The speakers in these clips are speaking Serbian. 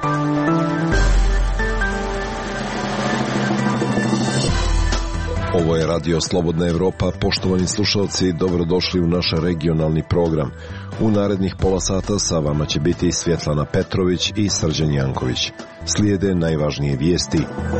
Ovo je Radio Slobodna Evropa. Poštovani slušalci, dobrodošli u naš regionalni program. U narednih pola sata sa vama će biti Svjetlana Petrović i Srđan Janković. Slijede najvažnije vijesti.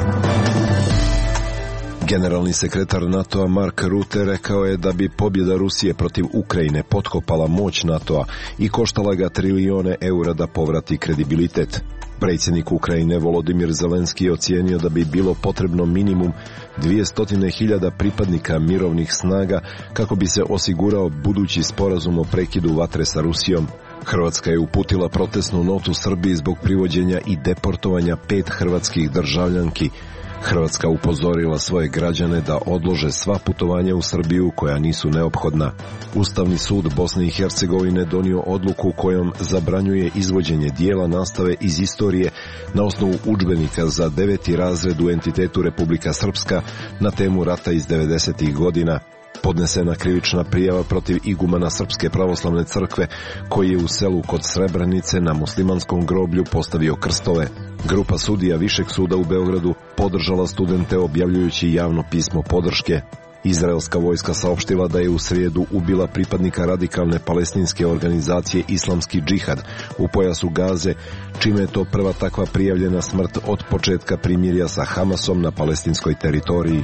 Generalni sekretar NATO-a Mark Rutte rekao je da bi pobjeda Rusije protiv Ukrajine potkopala moć NATO-a i koštala ga trilione eura da povrati kredibilitet. Predsjednik Ukrajine Volodimir Zelenski je ocijenio da bi bilo potrebno minimum 200.000 pripadnika mirovnih snaga kako bi se osigurao budući sporazum o prekidu vatre sa Rusijom. Hrvatska je uputila protestnu notu Srbiji zbog privođenja i deportovanja 5 hrvatskih državljanki. Hrvatska upozorila svoje građane da odlože sva putovanja u Srbiju koja nisu neophodna. Ustavni sud Bosne i Hercegovine donio odluku kojom zabranjuje izvođenje dijela nastave iz istorije na osnovu udžbenika za 9. razred u entitetu Republika Srpska na temu rata iz 90. godina. Podnesena krivična prijava protiv igumana Srpske pravoslavne crkve koji je u selu kod Srebrenice na muslimanskom groblju postavio krstove. Grupa sudija Višeg suda u Beogradu podržala studente objavljujući javno pismo podrške. Izraelska vojska saopštila da je u srijedu ubila pripadnika radikalne palestinske organizacije Islamski džihad u pojasu Gaze, čime je to prva takva prijavljena smrt od početka primirja sa Hamasom na palestinskoj teritoriji.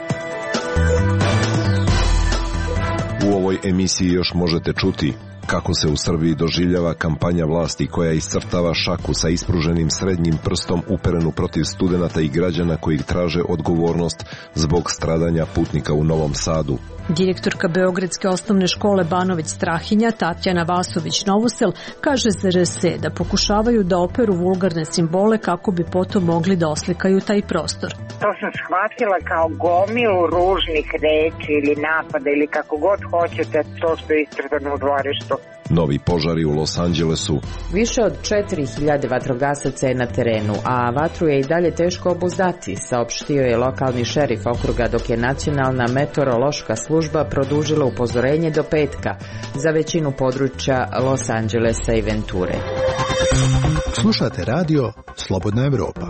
U ovoj emisiji još možete čuti kako se u Srbiji doživljava kampanja vlasti koja iscrtava šaku sa ispruženim srednjim prstom uperenu protiv studenata i građana koji traže odgovornost zbog stradanja putnika u Novom Sadu. Direktorka Beogradske osnovne škole Banović Strahinja Tatjana Vasović-Novosel kaže za RS da pokušavaju da operu vulgarne simbole kako bi potom mogli da oslikaju taj prostor. To sam shvatila kao gomilu ružnih reči ili napada ili kako god hoćete, to što je iscrtano u dvorištu. Novi požari u Los Angelesu. Više od 4.000 vatrogasaca je na terenu, a vatru je i dalje teško obuzdati, saopštio je lokalni šerif okruga, dok je nacionalna meteorološka služba produžila upozorenje do petka za većinu područja Los Angelesa i Venture. Slušate radio Slobodna Evropa.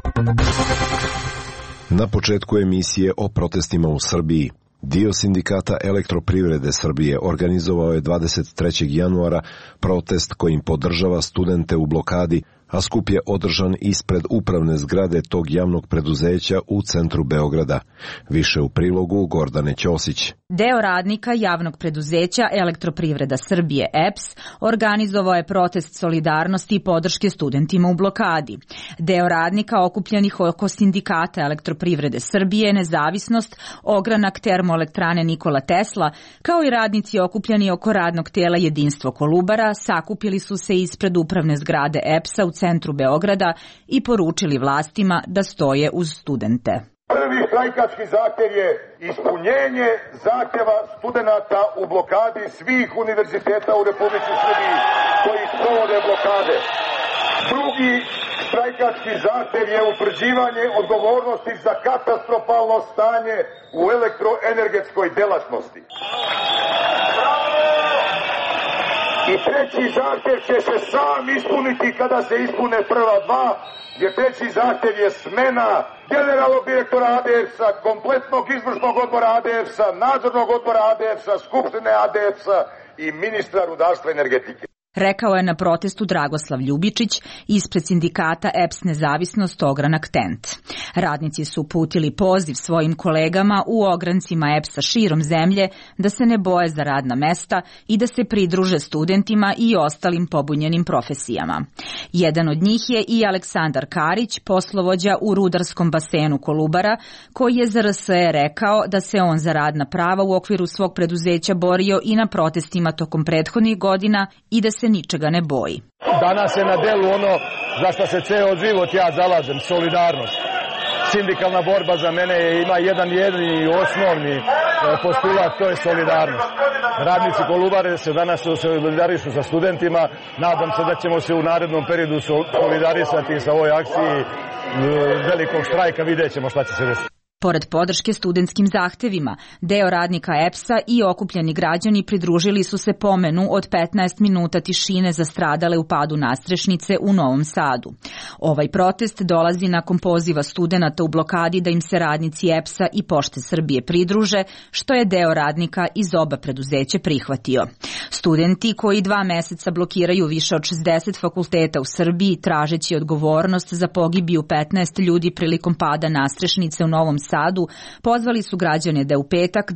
Na početku emisije o protestima u Srbiji. Dio sindikata Elektroprivrede Srbije organizovao je 23. januara protest kojim podržava studente u blokadi, a skup je održan ispred upravne zgrade tog javnog preduzeća u centru Beograda. Više u prilogu Gordane Ćosić. Deo radnika javnog preduzeća Elektroprivreda Srbije EPS organizovao je protest solidarnosti i podrške studentima u blokadi. Deo radnika okupljenih oko sindikata Elektroprivrede Srbije, Nezavisnost, ogranak termoelektrane Nikola Tesla, kao i radnici okupljeni oko radnog tela Jedinstvo Kolubara, sakupili su se ispred upravne zgrade EPS-a u centru Beograda i poručili vlastima da stoje uz studente. Prvi štrajkački zahtjev je ispunjenje zahtjeva studenata u blokadi svih univerziteta u Republici Srbiji koji sprovode blokade. Drugi štrajkački zahtjev je utvrđivanje odgovornosti za katastrofalno stanje u elektroenergetskoj delatnosti. I treći zahtjev će se sam ispuniti kada se ispune prva dva, jer treći zahtjev je smena generalnog direktora ADEPS-a, kompletnog izvršnog odbora ADEPS-a, nadzornog odbora ADEPS-a, skupštine ADEPS-a i ministra rudarstva i energetike. Rekao je na protestu Dragoslav Ljubičić ispred sindikata EPS Nezavisnost ogranak TENT. Radnici su uputili poziv svojim kolegama u ograncima EPS-a širom zemlje da se ne boje za radna mesta i da se pridruže studentima i ostalim pobunjenim profesijama. Jedan od njih je i Aleksandar Karić, poslovođa u rudarskom basenu Kolubara, koji je za RSE rekao da se on za radna prava u okviru svog preduzeća borio i na protestima tokom prethodnih godina i da se ničega ne boji. Danas je na delu ono za što se ceo život ja zalažem, solidarnost. Sindikalna borba za mene ima jedan jedini osnovni postulat, to je solidarnost. Radnici Kolubare se danas solidarišu sa studentima, nadam se da ćemo se u narednom periodu solidarisati sa ovoj akciji velikog štrajka, vidjet ćemo šta će se desiti. Pored podrške studentskim zahtevima, deo radnika EPS-a i okupljeni građani pridružili su se pomenu od 15 minuta tišine za stradale u padu nadstrešnice u Novom Sadu. Ovaj protest dolazi nakon poziva studenata u blokadi da im se radnici EPS-a i Pošte Srbije pridruže, što je deo radnika iz oba preduzeća prihvatio. Studenti koji 2 meseca blokiraju više od 60 fakulteta u Srbiji tražeći odgovornost za pogibiju 15 ljudi prilikom pada nadstrešnice u Novom Sadu, pozvali su građane da u petak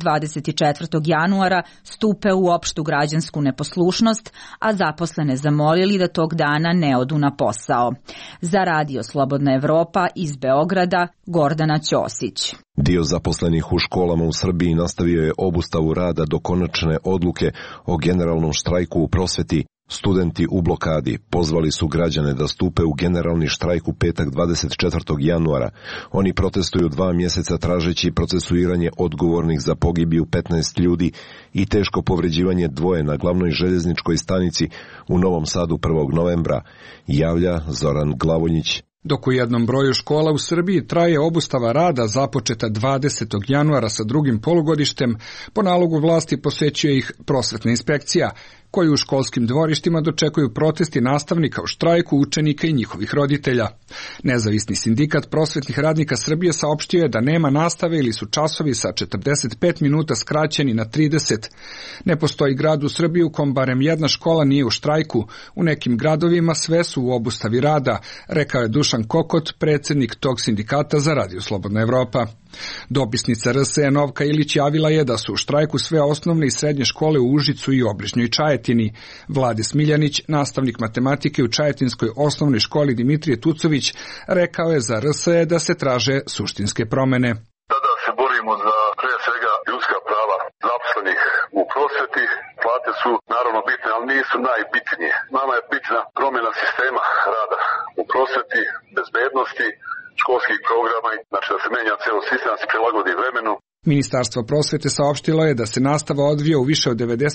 24. januara stupe u opštu građansku neposlušnost, a zaposlene zamolili da tog dana ne odu na posao. Za Radio Slobodna Evropa iz Beograda, Gordana Ćosić. Dio zaposlenih u školama u Srbiji nastavio je obustavu rada do konačne odluke o generalnom štrajku u prosveti. Studenti u blokadi pozvali su građane da stupe u generalni štrajk u petak 24. januara. Oni protestuju 2 mjeseca tražeći procesuiranje odgovornih za pogibiju 15 ljudi i teško povređivanje 2 na glavnoj željezničkoj stanici u Novom Sadu 1. novembra, javlja Zoran Glavonjić. Dok u jednom broju škola u Srbiji traje obustava rada započeta 20. januara sa drugim polugodištem, po nalogu vlasti posećuje ih prosvetna inspekcija, koji u školskim dvorištima dočekuju protesti nastavnika u štrajku, učenika i njihovih roditelja. Nezavisni sindikat prosvetnih radnika Srbije saopštio je da nema nastave ili su časovi sa 45 minuta skraćeni na 30. Ne postoji grad u Srbiji u kom barem jedna škola nije u štrajku. U nekim gradovima sve su u obustavi rada, rekao je Dušan Kokot, predsjednik tog sindikata za Radio Slobodna Evropa. Dopisnica RSE Novka Ilić javila je da su u štrajku sve osnovne i srednje škole u Užicu i Obližnjoj Čajetini. Vlade Smiljanić, nastavnik matematike u Čajetinskoj osnovnoj školi Dimitrije Tucović, rekao je za RSE da se traže suštinske promene. Sada se borimo za pre svega ljudska prava zaposlenih u prosveti. Plate su naravno bitne, ali nisu najbitnije. Nama je bitna promjena sistema rada u prosveti, bezbednosti, školskih programa, znači da se menja ceo sistem, da se prilagodi vremenu. Ministarstvo prosvete saopštilo je da se nastava odvija u više od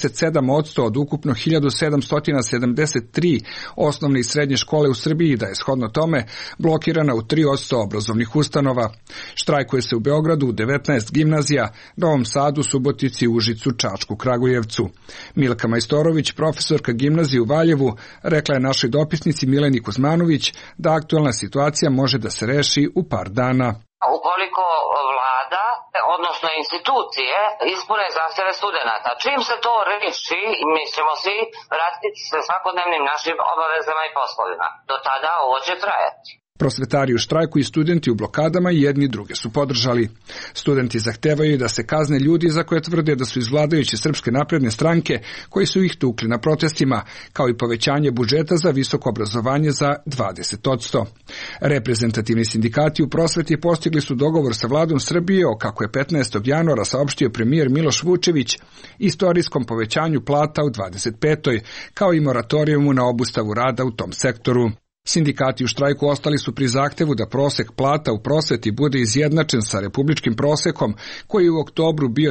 97% od ukupno 1773 osnovne i srednje škole u Srbiji i da je shodno tome blokirana u 3% obrazovnih ustanova. Štrajkuje se u Beogradu u 19 gimnazija, Novom Sadu, Subotici, Užicu, Čačku, Kragujevcu. Milka Majstorović, profesorka gimnazije u Valjevu, rekla je našoj dopisnici Mileni Kuzmanović da aktualna situacija može da se reši u par dana. Ukoliko vlada, odnosno institucije, ispune zahtjeve studenata. Čim se to reši, mi ćemo svi vratiti se svakodnevnim našim obavezama i poslovima. Do tada ovo će trajati. Prosvetari u štrajku i studenti u blokadama jedni druge su podržali. Studenti zahtevaju da se kazne ljudi za koje tvrde da su iz vladajuće Srpske napredne stranke koji su ih tukli na protestima, kao i povećanje budžeta za visoko obrazovanje za 20%. Reprezentativni sindikati u prosveti postigli su dogovor sa vladom Srbije o, kako je 15. januara saopštio premijer Miloš Vučević, istorijskom povećanju plata u 25. kao i moratorijumu na obustavu rada u tom sektoru. Sindikati u štrajku ostali su pri zahtevu da prosek plata u prosveti bude izjednačen sa republičkim prosekom, koji je u oktobru bio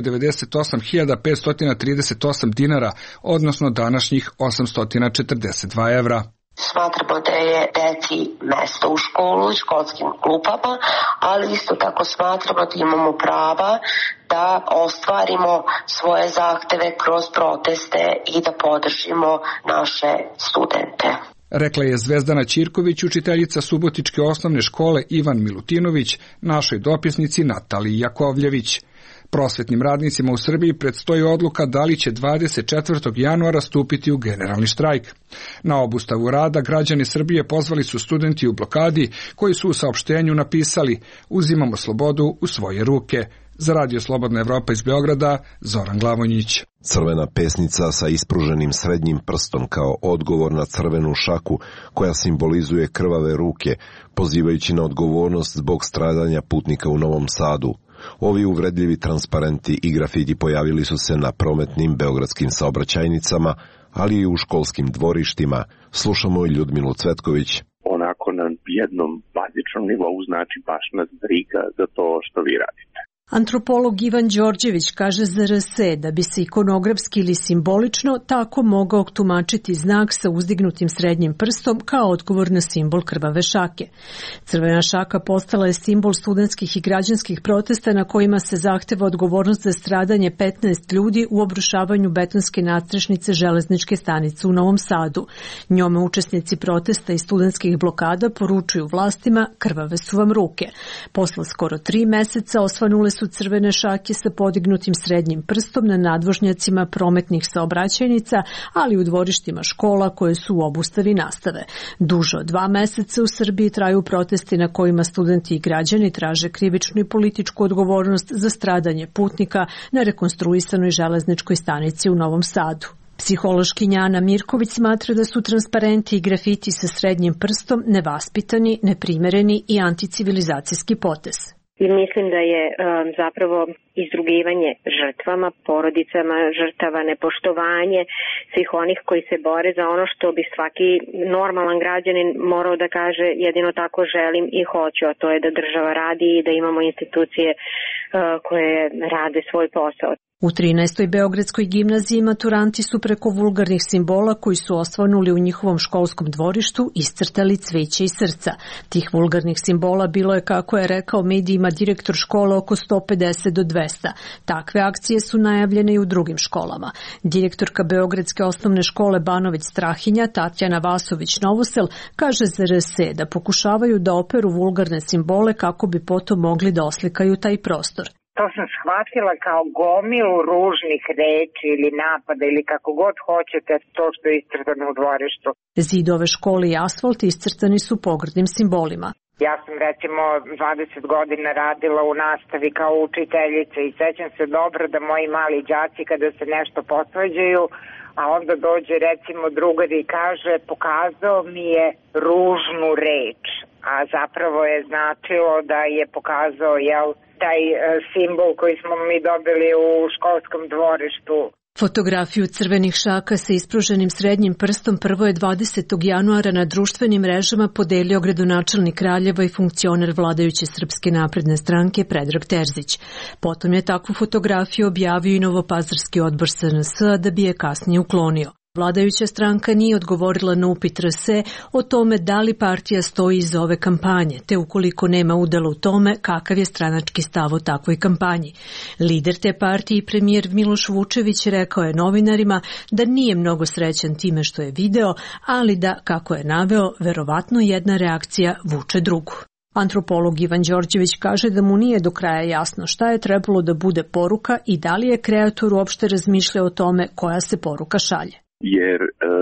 98.538 dinara, odnosno današnjih 842 evra. Smatramo da je deci mesto u školu i školskim klupama, ali isto tako smatramo da imamo prava da ostvarimo svoje zahteve kroz proteste i da podržimo naše studente. Rekla je Zvezdana Ćirković, učiteljica Subotičke osnovne škole Ivan Milutinović, našoj dopisnici Nataliji Jakovljević. Prosvetnim radnicima u Srbiji predstoji odluka da li će 24. januara stupiti u generalni štrajk. Na obustavu rada građani Srbije pozvali su studenti u blokadi koji su u saopštenju napisali: uzimamo slobodu u svoje ruke. Za Radio Slobodna Evropa iz Beograda, Zoran Glavonjić. Crvena pesnica sa ispruženim srednjim prstom kao odgovor na crvenu šaku koja simbolizuje krvave ruke, pozivajući na odgovornost zbog stradanja putnika u Novom Sadu. Ovi uvredljivi transparenti i grafiti pojavili su se na prometnim beogradskim saobraćajnicama, ali i u školskim dvorištima. Slušamo Ljudmilu Cvetković. Onako na jednom bazičnom nivou znači baš nas briga za to što vi radite. Antropolog Ivan Đorđević kaže za RS da bi se ikonografski ili simbolično tako mogao tumačiti znak sa uzdignutim srednjim prstom kao odgovor na simbol krvave šake. Crvena šaka postala je simbol studentskih i građanskih protesta na kojima se zahteva odgovornost za stradanje 15 ljudi u obrušavanju betonske nadstrešnice železničke stanice u Novom Sadu. Njome učesnici protesta i studentskih blokada poručuju vlastima krvave su vam ruke. Posle skoro 3 meseca osvanule su crvene šake sa podignutim srednjim prstom na nadvožnjacima prometnih saobraćajnica, ali u dvorištima škola koje su u obustavi nastave. Duže od 2 meseca u Srbiji traju protesti na kojima studenti i građani traže krivičnu i političku odgovornost za stradanje putnika na rekonstruisanoj železničkoj stanici u Novom Sadu. Psihološkinja Ana Mirković smatra da su transparenti i grafiti sa srednjim prstom nevaspitani, neprimereni i anticivilizacijski potez. I mislim da je zapravo izrugivanje žrtvama, porodicama žrtava, nepoštovanje svih onih koji se bore za ono što bi svaki normalan građanin morao da kaže jedino tako želim i hoću, a to je da država radi i da imamo institucije koje rade svoj posao. U 13. Beogradskoj gimnaziji maturanti su preko vulgarnih simbola koji su osvanuli u njihovom školskom dvorištu iscrtali cveće i srca. Tih vulgarnih simbola bilo je, kako je rekao medijima direktor škole, oko 150 do 200. Takve akcije su najavljene i u drugim školama. Direktorka Beogradske osnovne škole Banović Strahinja, Tatjana Vasović-Novosel, kaže za RS da pokušavaju da operu vulgarne simbole kako bi potom mogli da oslikaju taj prostor. To sam shvatila kao gomilu ružnih reči ili napada ili kako god hoćete, to što je iscrtano u dvorištu. Zidove škole i asfalt iscrtani su pogrdnim simbolima. Ja sam recimo 20 godina radila u nastavi kao učiteljica i sećam se dobro da moji mali đaci kada se nešto posvađaju, a onda dođe recimo drugar i kaže pokazao mi je ružnu reč, a zapravo je značilo da je pokazao taj simbol koji smo mi dobili u školskom dvorištu. Fotografiju crvenih šaka sa ispruženim srednjim prstom prvo je 20. januara na društvenim mrežama podelio gradonačelnik Kraljeva i funkcioner vladajuće Srpske napredne stranke Predrag Terzić. Potom je takvu fotografiju objavio i Novopazarski odbor SNS, da bi je kasnije uklonio. Vladajuća stranka nije odgovorila na upit RS o tome da li partija stoji iza ove kampanje, te ukoliko nema udela u tome, kakav je stranački stav o takvoj kampanji. Lider te partije i premijer Miloš Vučević rekao je novinarima da nije mnogo srećan time što je video, ali da, kako je naveo, verovatno jedna reakcija vuče drugu. Antropolog Ivan Đorđević kaže da mu nije do kraja jasno šta je trebalo da bude poruka i da li je kreator uopšte razmišljao o tome koja se poruka šalje. Jer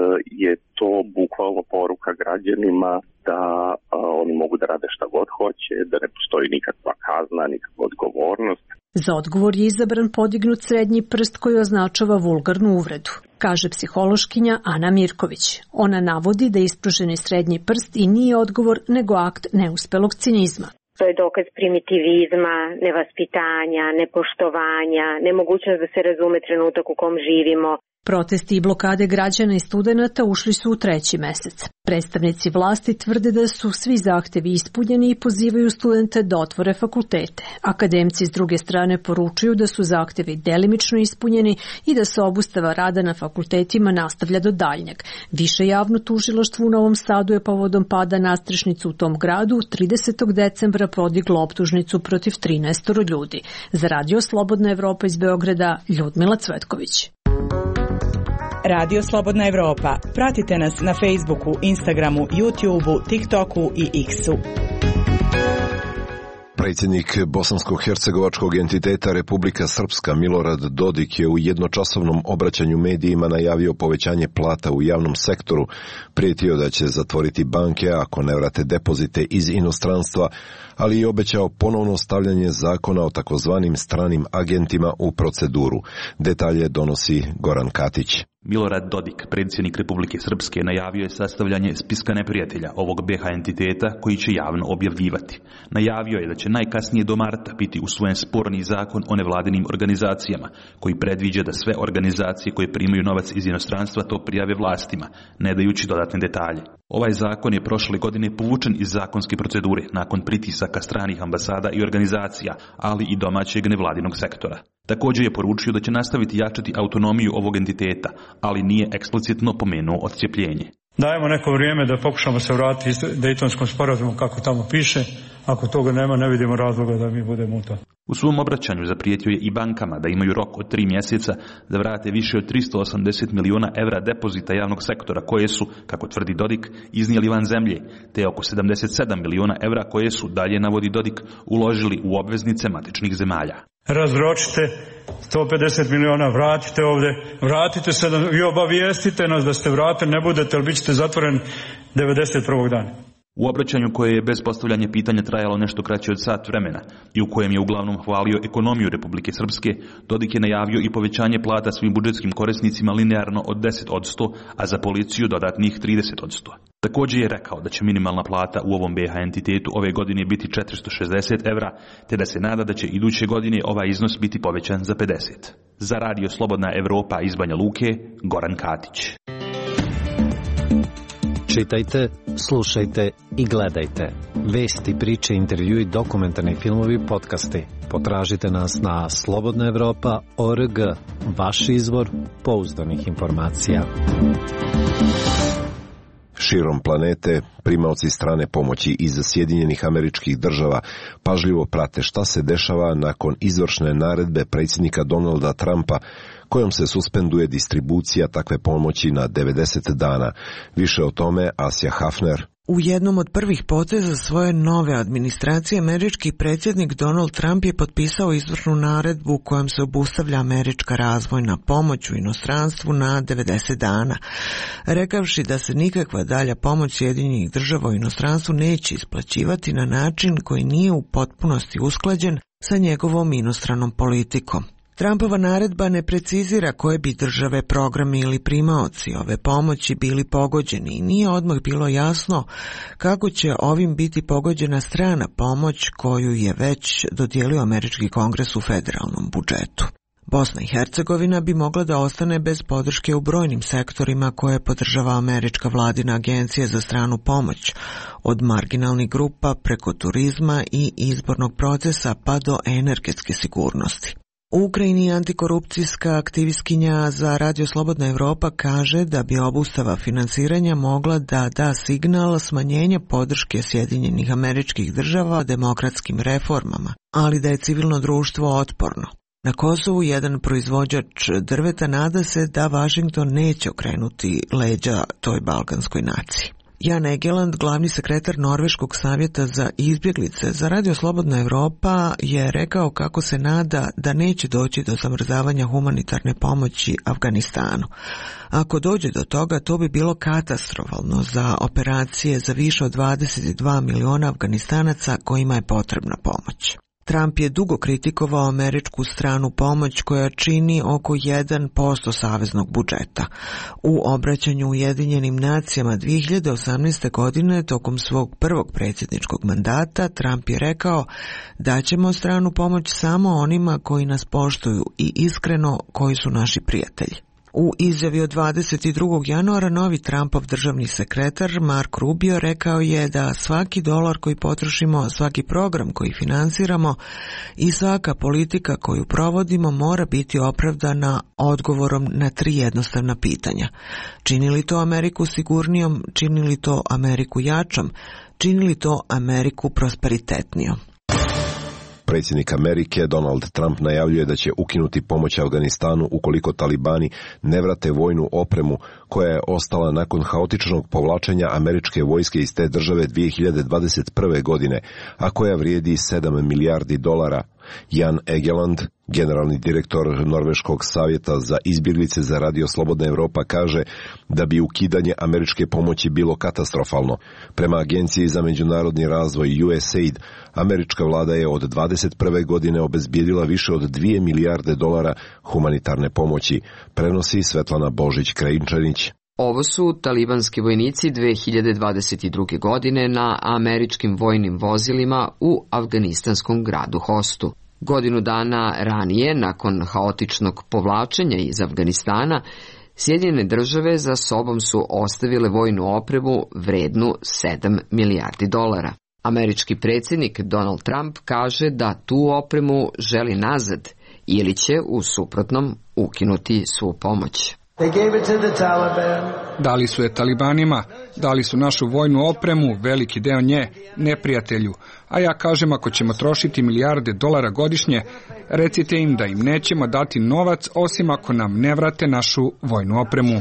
je to bukvalno poruka građanima da oni mogu da rade šta god hoće, da ne postoji nikakva kazna, nikakva odgovornost. Za odgovor je izabran podignut srednji prst koji označava vulgarnu uvredu, kaže psihološkinja Ana Mirković. Ona navodi da je ispruženi srednji prst i nije odgovor nego akt neuspelog cinizma. To je dokaz primitivizma, nevaspitanja, nepoštovanja, nemogućnost da se razume trenutak u kom živimo. Protesti i blokade građana i studenata ušli su u 3. mesec. Predstavnici vlasti tvrde da su svi zahtevi ispunjeni i pozivaju studente da otvore fakultete. Akademci s druge strane poručuju da su zahtevi delimično ispunjeni i da se obustava rada na fakultetima nastavlja do daljnjeg. Više javno tužilaštvo u Novom Sadu je povodom pada nadstrešnice u tom gradu 30. decembra podiglo optužnicu protiv 13 ljudi. Za Radio Slobodna Evropa iz Beograda, Ljudmila Cvetković. Radio Slobodna Evropa. Pratite nas na Facebooku, Instagramu, YouTubeu, TikToku i X-u. Predsjednik bosansko-hercegovačkog entiteta Republika Srpska Milorad Dodik je u jednočasovnom obraćanju medijima najavio povećanje plata u javnom sektoru, prijetio da će zatvoriti banke ako ne vrate depozite iz inostranstva, ali i obećao ponovno stavljanje zakona o takozvanim stranim agentima u proceduru. Detalje donosi Goran Katić. Milorad Dodik, predsjednik Republike Srpske, najavio je sastavljanje spiska neprijatelja ovog BiH entiteta koji će javno objavljivati. Najavio je da će najkasnije do marta biti usvojen sporni zakon o nevladinim organizacijama, koji predviđa da sve organizacije koje primaju novac iz inostranstva to prijave vlastima, ne dajući dodatne detalje. Ovaj zakon je prošle godine povučen iz zakonske procedure nakon pritisaka stranih ambasada i organizacija, ali i domaćeg nevladinog sektora. Također je poručio da će nastaviti jačati autonomiju ovog entiteta, ali nije eksplicitno pomenuo odcijepljenje. Dajemo neko vrijeme da pokušamo se vratiti Dejtonskom sporazumu kako tamo piše. Ako toga nema, ne vidimo razloga da mi budemo u to. U svom obraćanju zaprijetio je i bankama da imaju rok od 3 mjeseca da vrate više od 380 miliona evra depozita javnog sektora koje su, kako tvrdi Dodik, iznijeli van zemlje, te oko 77 miliona evra koje su, dalje navodi Dodik, uložili u obveznice matičnih zemalja. Razročite 150 miliona, vratite ovdje, vratite se i obavijestite nas da ste vratili, ne budete, ali bit ćete zatvoreni 91. dana. U obraćanju koje je bez postavljanja pitanja trajalo nešto kraće od sat vremena i u kojem je uglavnom hvalio ekonomiju Republike Srpske, Dodik je najavio i povećanje plata svim budžetskim korisnicima linearno od 10%, a za policiju dodatnih 30%. Također je rekao da će minimalna plata u ovom BiH entitetu ove godine biti 460 evra, te da se nada da će iduće godine ovaj iznos biti povećan za 50. Za Radio Slobodna Evropa iz Banja Luke, Goran Katić. Čitajte, slušajte i gledajte. Vesti, priče, intervjui, dokumentarni filmovi, podcasti. Potražite nas na slobodnaevropa.org, vaš izvor pouzdanih informacija. Širom planete, primaoci strane pomoći iz Sjedinjenih Američkih Država pažljivo prate šta se dešava nakon izvršne naredbe predsjednika Donalda Trumpa kojom se suspenduje distribucija takve pomoći na 90 dana. Više o tome Asja Hafner. U jednom od prvih poteza svoje nove administracije američki predsjednik Donald Trump je potpisao izvršnu naredbu kojom se obustavlja američka razvojna pomoć u inostranstvu na 90 dana, rekavši da se nikakva dalja pomoć Sjedinjenih Država u inostranstvu neće isplaćivati na način koji nije u potpunosti usklađen sa njegovom inostranom politikom. Trumpova naredba ne precizira koje bi države, programi ili primaoci ove pomoći bili pogođeni i nije odmah bilo jasno kako će ovim biti pogođena strana pomoć koju je već dodijelio američki kongres u federalnom budžetu. Bosna i Hercegovina bi mogla da ostane bez podrške u brojnim sektorima koje podržava američka vladina agencija za stranu pomoć, od marginalnih grupa preko turizma i izbornog procesa pa do energetske sigurnosti. U Ukrajini antikorupcijska aktivistkinja za Radio Slobodna Evropa kaže da bi obustava finansiranja mogla da da signal smanjenja podrške Sjedinjenih Američkih Država demokratskim reformama, ali da je civilno društvo otporno. Na Kosovu jedan proizvođač drveta nada se da Washington neće okrenuti leđa toj balkanskoj naciji. Jan Egeland, glavni sekretar Norveškog savjeta za izbjeglice za Radio Slobodna Evropa, je rekao kako se nada da neće doći do zamrzavanja humanitarne pomoći Afganistanu. Ako dođe do toga, to bi bilo katastrofalno za operacije za više od 22 miliona Afganistanaca kojima je potrebna pomoć. Trump je dugo kritikovao američku stranu pomoć koja čini oko 1% saveznog budžeta. U obraćanju Ujedinjenim nacijama 2018. godine tokom svog prvog predsjedničkog mandata Trump je rekao da ćemo stranu pomoć samo onima koji nas poštuju i iskreno koji su naši prijatelji. U izjavi od 22. januara novi Trumpov državni sekretar Mark Rubio rekao je da svaki dolar koji potrošimo, svaki program koji finansiramo i svaka politika koju provodimo mora biti opravdana odgovorom na 3 jednostavna pitanja. Čini li to Ameriku sigurnijom, čini li to Ameriku jačom, čini li to Ameriku prosperitetnijom? Predsjednik Amerike Donald Trump najavljuje da će ukinuti pomoć Afganistanu ukoliko talibani ne vrate vojnu opremu koja je ostala nakon haotičnog povlačenja američke vojske iz te države 2021. godine, a koja vrijedi $7 milijardi. Jan Egeland, generalni direktor Norveškog savjeta za izbjeglice za Radio Slobodna Evropa, kaže da bi ukidanje američke pomoći bilo katastrofalno. Prema Agenciji za međunarodni razvoj USAID, američka vlada je od 2021. godine obezbijedila više od $2 milijarde humanitarne pomoći, prenosi Svetlana Božić-Krajinčanić. Ovo su talibanski vojnici 2022. godine na američkim vojnim vozilima u afganistanskom gradu Hostu. Godinu dana ranije, nakon haotičnog povlačenja iz Afganistana, Sjedinjene države za sobom su ostavile vojnu opremu vrednu 7 milijardi dolara. Američki predsjednik Donald Trump kaže da tu opremu želi nazad ili će u suprotnom ukinuti svu pomoć. Dali su je Talibanima, dali su našu vojnu opremu, veliki deo nje, neprijatelju. A ja kažem, ako ćemo trošiti milijarde dolara godišnje, recite im da im nećemo dati novac osim ako nam ne vrate našu vojnu opremu.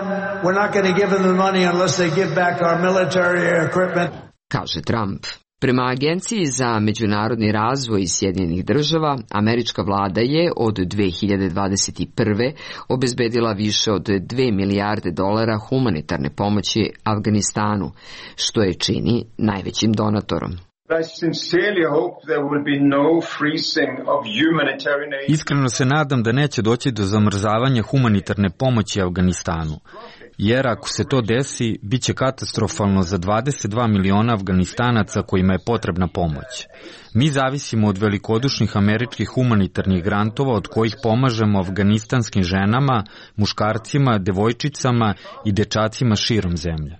Kaže Trump. Prema Agenciji za međunarodni razvoj Sjedinjenih država, američka vlada je od 2021. obezbedila više od 2 milijarde dolara humanitarne pomoći Afganistanu, što je čini najvećim donatorom. Iskreno se nadam da neće doći do zamrzavanja humanitarne pomoći Afganistanu, jer ako se to desi, bit će katastrofalno za 22 miliona Afganistanaca kojima je potrebna pomoć. Mi zavisimo od velikodušnih američkih humanitarnih grantova od kojih pomažemo afganistanskim ženama, muškarcima, devojčicama i dečacima širom zemlje.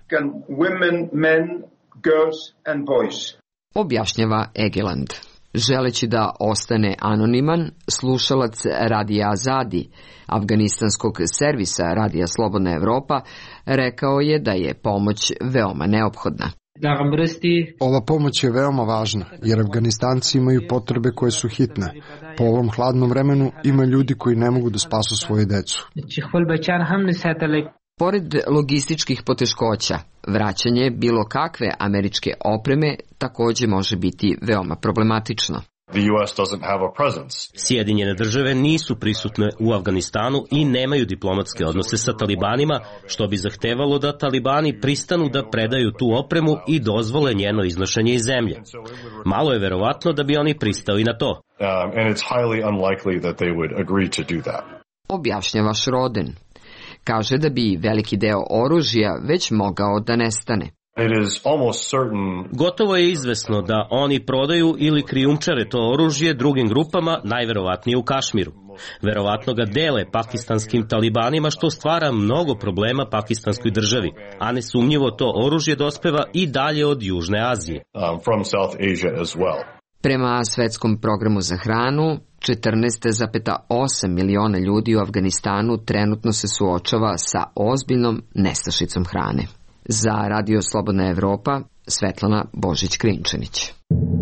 Objašnjava Egeland. Želeći da ostane anoniman, slušalac Radija Azadi, afganistanskog servisa Radija Slobodna Evropa, rekao je da je pomoć veoma neophodna. Ova pomoć je veoma važna, jer Afganistanci imaju potrebe koje su hitne. Po ovom hladnom vremenu ima ljudi koji ne mogu da spasu svoje decu. Pored logističkih poteškoća, vraćanje bilo kakve američke opreme također može biti veoma problematično. Sjedinjene države nisu prisutne u Afganistanu i nemaju diplomatske odnose sa talibanima, što bi zahtevalo da talibani pristanu da predaju tu opremu i dozvole njeno iznošenje iz zemlje. Malo je verovatno da bi oni pristali na to. Objašnjava Schroden. Kaže da bi veliki deo oružja već mogao da nestane. Gotovo je izvesno da oni prodaju ili krijumčare to oružje drugim grupama, najverovatnije u Kašmiru. Verovatno ga dele pakistanskim talibanima, što stvara mnogo problema pakistanskoj državi, a nesumnjivo to oružje dospeva i dalje od Južne Azije. Prema svetskom programu za hranu, 14,8 miliona ljudi u Afganistanu trenutno se suočava sa ozbiljnom nestašicom hrane. Za Radio Slobodna Evropa, Svetlana Božić-Krinčanić.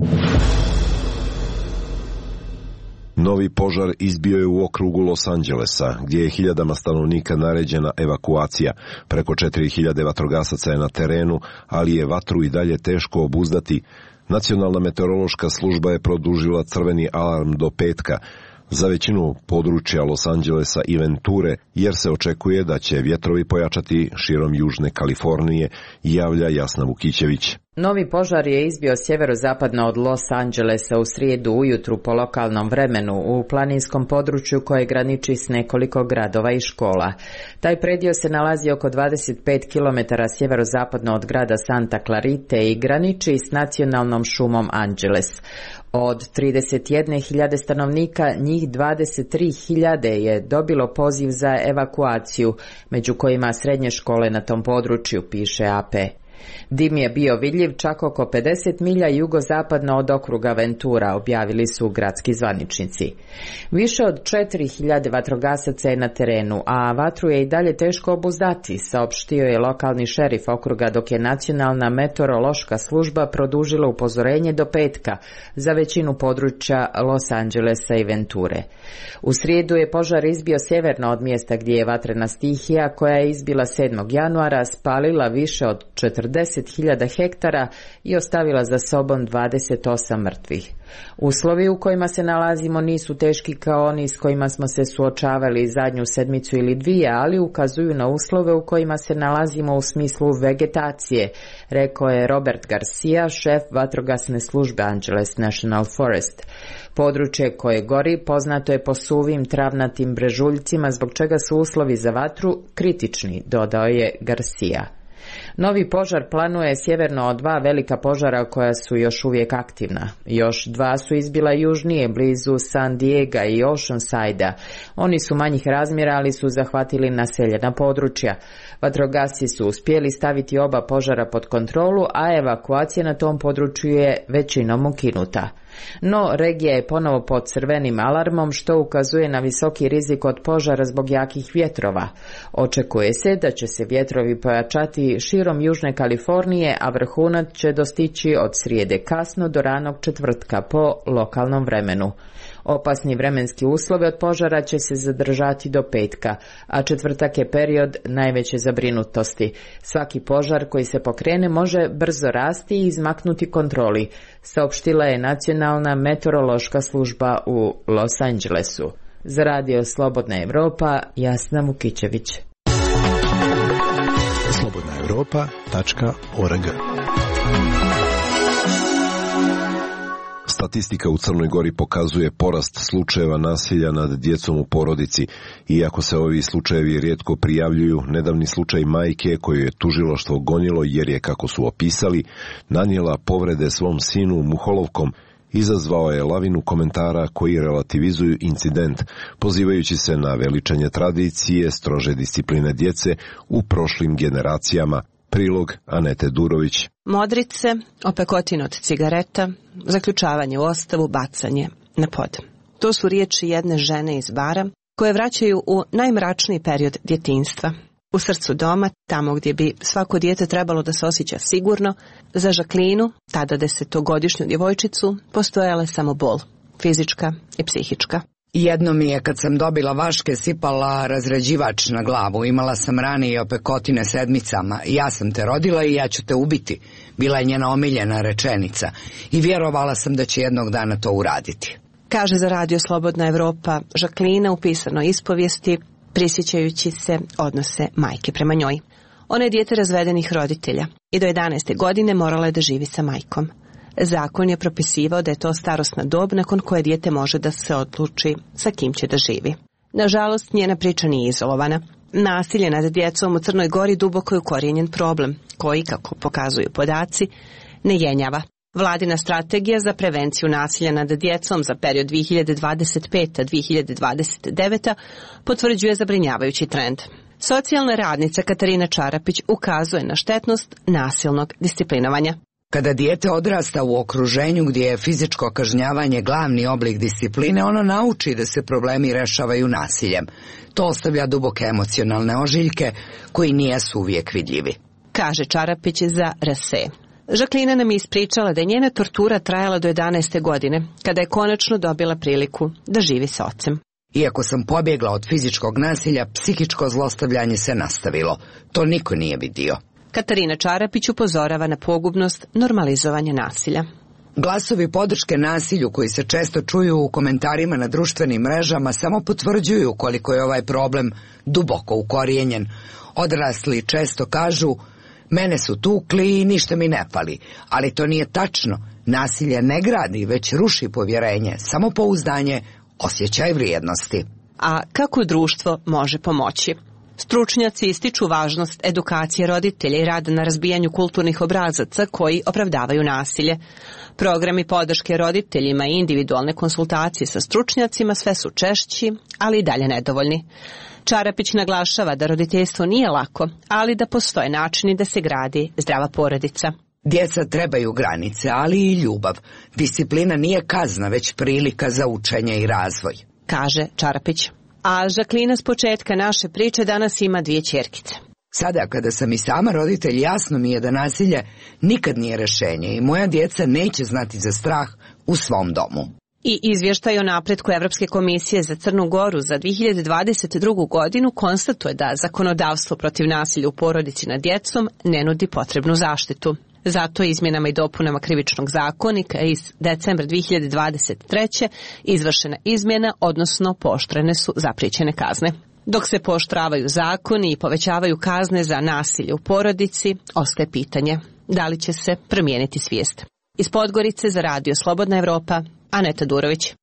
Novi požar izbio je u okrugu Los Angelesa, gdje je hiljadama stanovnika naređena evakuacija. Preko 4000 vatrogasaca je na terenu, ali je vatru i dalje teško obuzdati. Nacionalna meteorološka služba je produžila crveni alarm do petka za većinu područja Los Angelesa i Venture, jer se očekuje da će vjetrovi pojačati širom Južne Kalifornije, javlja Jasna Vukićević. Novi požar je izbio sjeverozapadno od Los Angelesa u srijedu ujutru po lokalnom vremenu u planinskom području koje graniči s nekoliko gradova i škola. Taj predio se nalazi oko 25 km sjeverozapadno od grada Santa Clarite i graniči s nacionalnom šumom Angeles. Od 31.000 stanovnika, njih 23.000 je dobilo poziv za evakuaciju, među kojima srednje škole na tom području, piše AP. Dim je bio vidljiv čak oko 50 milja jugozapadno od okruga Ventura, objavili su gradski zvaničnici. Više od 4.000 vatrogasaca je na terenu, a vatru je i dalje teško obuzdati, saopštio je lokalni šerif okruga, dok je nacionalna meteorološka služba produžila upozorenje do petka za većinu područja Los Angelesa i Venture. U srijedu je požar izbio sjeverno od mjesta gdje je vatrena stihija, koja je izbila 7. januara, spalila više od 40.000 hektara i ostavila za sobom 28 mrtvih. Uslovi u kojima se nalazimo nisu teški kao oni s kojima smo se suočavali zadnju sedmicu ili dvije, ali ukazuju na uslove u kojima se nalazimo u smislu vegetacije, rekao je Robert Garcia, šef vatrogasne službe Angeles National Forest. Područje koje gori poznato je po suvim travnatim brežuljcima, zbog čega su uslovi za vatru kritični, dodao je Garcia. Novi požar planuje sjeverno od 2 velika požara koja su još uvijek aktivna. Još 2 su izbila južnije, blizu San Diega i Oceanside-a. Oni su manjih razmjera, ali su zahvatili naseljena područja. Vatrogasci su uspjeli staviti oba požara pod kontrolu, a evakuacija na tom području je većinom ukinuta. No, regija je ponovo pod crvenim alarmom, što ukazuje na visoki rizik od požara zbog jakih vjetrova. Očekuje se da će se vjetrovi pojačati širom Južne Kalifornije, a vrhunac će dostići od srijede kasno do ranog četvrtka po lokalnom vremenu. Opasni vremenski uslovi od požara će se zadržati do petka, a četvrtak je period najveće zabrinutosti. Svaki požar koji se pokrene može brzo rasti i izmaknuti kontroli, saopštila je Nacionalna meteorološka služba u Los Angelesu. Za Radio Slobodna Evropa, Jasna Vukićević. slobodnaevropa.org. Statistika u Crnoj Gori pokazuje porast slučajeva nasilja nad djecom u porodici. Iako se ovi slučajevi rijetko prijavljuju, nedavni slučaj majke koju je tužilaštvo gonilo jer je, kako su opisali, nanijela povrede svom sinu muholovkom, izazvao je lavinu komentara koji relativizuju incident, pozivajući se na veličanje tradicije, strože discipline djece u prošlim generacijama. Prilog Anete Durović. Modrice, opekotin od cigareta, zaključavanje u ostavu, bacanje na pod. To su riječi jedne žene iz Bara koje vraćaju u najmračniji period djetinjstva. U srcu doma, tamo gdje bi svako dijete trebalo da se osjeća sigurno, za Žaklinu, tada 10-godišnju djevojčicu, postojala je samo bol, fizička i psihička. Jedno mi je kad sam dobila vaške sipala razređivač na glavu. Imala sam rane i opekotine sedmicama. Ja sam te rodila i ja ću te ubiti. Bila je njena omiljena rečenica. I vjerovala sam da će jednog dana to uraditi. Kaže za Radio Slobodna Evropa Žaklina u pisanoj ispovijesti, prisjećajući se odnose majke prema njoj. Ona je dijete razvedenih roditelja i do 11. godine morala je da živi sa majkom. Zakon je propisivao da je to starosna dob nakon koje dijete može da se odluči sa kim će da živi. Nažalost, njena priča nije izolovana. Nasilje nad djecom u Crnoj Gori duboko je ukorijenjen problem, koji, kako pokazuju podaci, ne jenjava. Vladina strategija za prevenciju nasilja nad djecom za period 2025-2029 potvrđuje zabrinjavajući trend. Socijalna radnica Katarina Čarapić ukazuje na štetnost nasilnog disciplinovanja. Kada dijete odrasta u okruženju gdje je fizičko kažnjavanje glavni oblik discipline, ono nauči da se problemi rešavaju nasiljem. To ostavlja duboke emocionalne ožiljke koji nijesu uvijek vidljivi. Kaže Čarapić za RSE. Žaklina nam je ispričala da je njena tortura trajala do 11. godine, kada je konačno dobila priliku da živi sa ocem. Iako sam pobjegla od fizičkog nasilja, psihičko zlostavljanje se nastavilo. To niko nije vidio. Katarina Čarapić upozorava na pogubnost normalizovanja nasilja. Glasovi podrške nasilju koji se često čuju u komentarima na društvenim mrežama samo potvrđuju koliko je ovaj problem duboko ukorijenjen. Odrasli često kažu, mene su tukli i ništa mi ne fali, ali to nije tačno. Nasilje ne gradi, već ruši povjerenje, samopouzdanje, osjećaj vrijednosti. A kako društvo može pomoći? Stručnjaci ističu važnost edukacije roditelja i rada na razbijanju kulturnih obrazaca koji opravdavaju nasilje. Programi podrške roditeljima i individualne konsultacije sa stručnjacima sve su češći, ali i dalje nedovoljni. Čarapić naglašava da roditeljstvo nije lako, ali da postoje načini da se gradi zdrava porodica. Djeca trebaju granice, ali i ljubav. Disciplina nije kazna, već prilika za učenje i razvoj, kaže Čarapić. A Žaklina s početka naše priče danas ima 2 ćerkice. Sada kada sam i sama roditelj, jasno mi je da nasilje nikad nije rješenje i moja djeca neće znati za strah u svom domu. I izvještaj o napretku Evropske komisije za Crnu Goru za 2022. godinu konstatuje da zakonodavstvo protiv nasilja u porodici nad djecom ne nudi potrebnu zaštitu. Zato izmjenama i dopunama Krivičnog zakonika iz decembra 2023. izvršena izmjena, odnosno pooštrene su zapriječene kazne. Dok se pooštravaju zakoni i povećavaju kazne za nasilje u porodici, ostaje pitanje da li će se promijeniti svijest. Iz Podgorice za Radio Slobodna Evropa, Aneta Durović.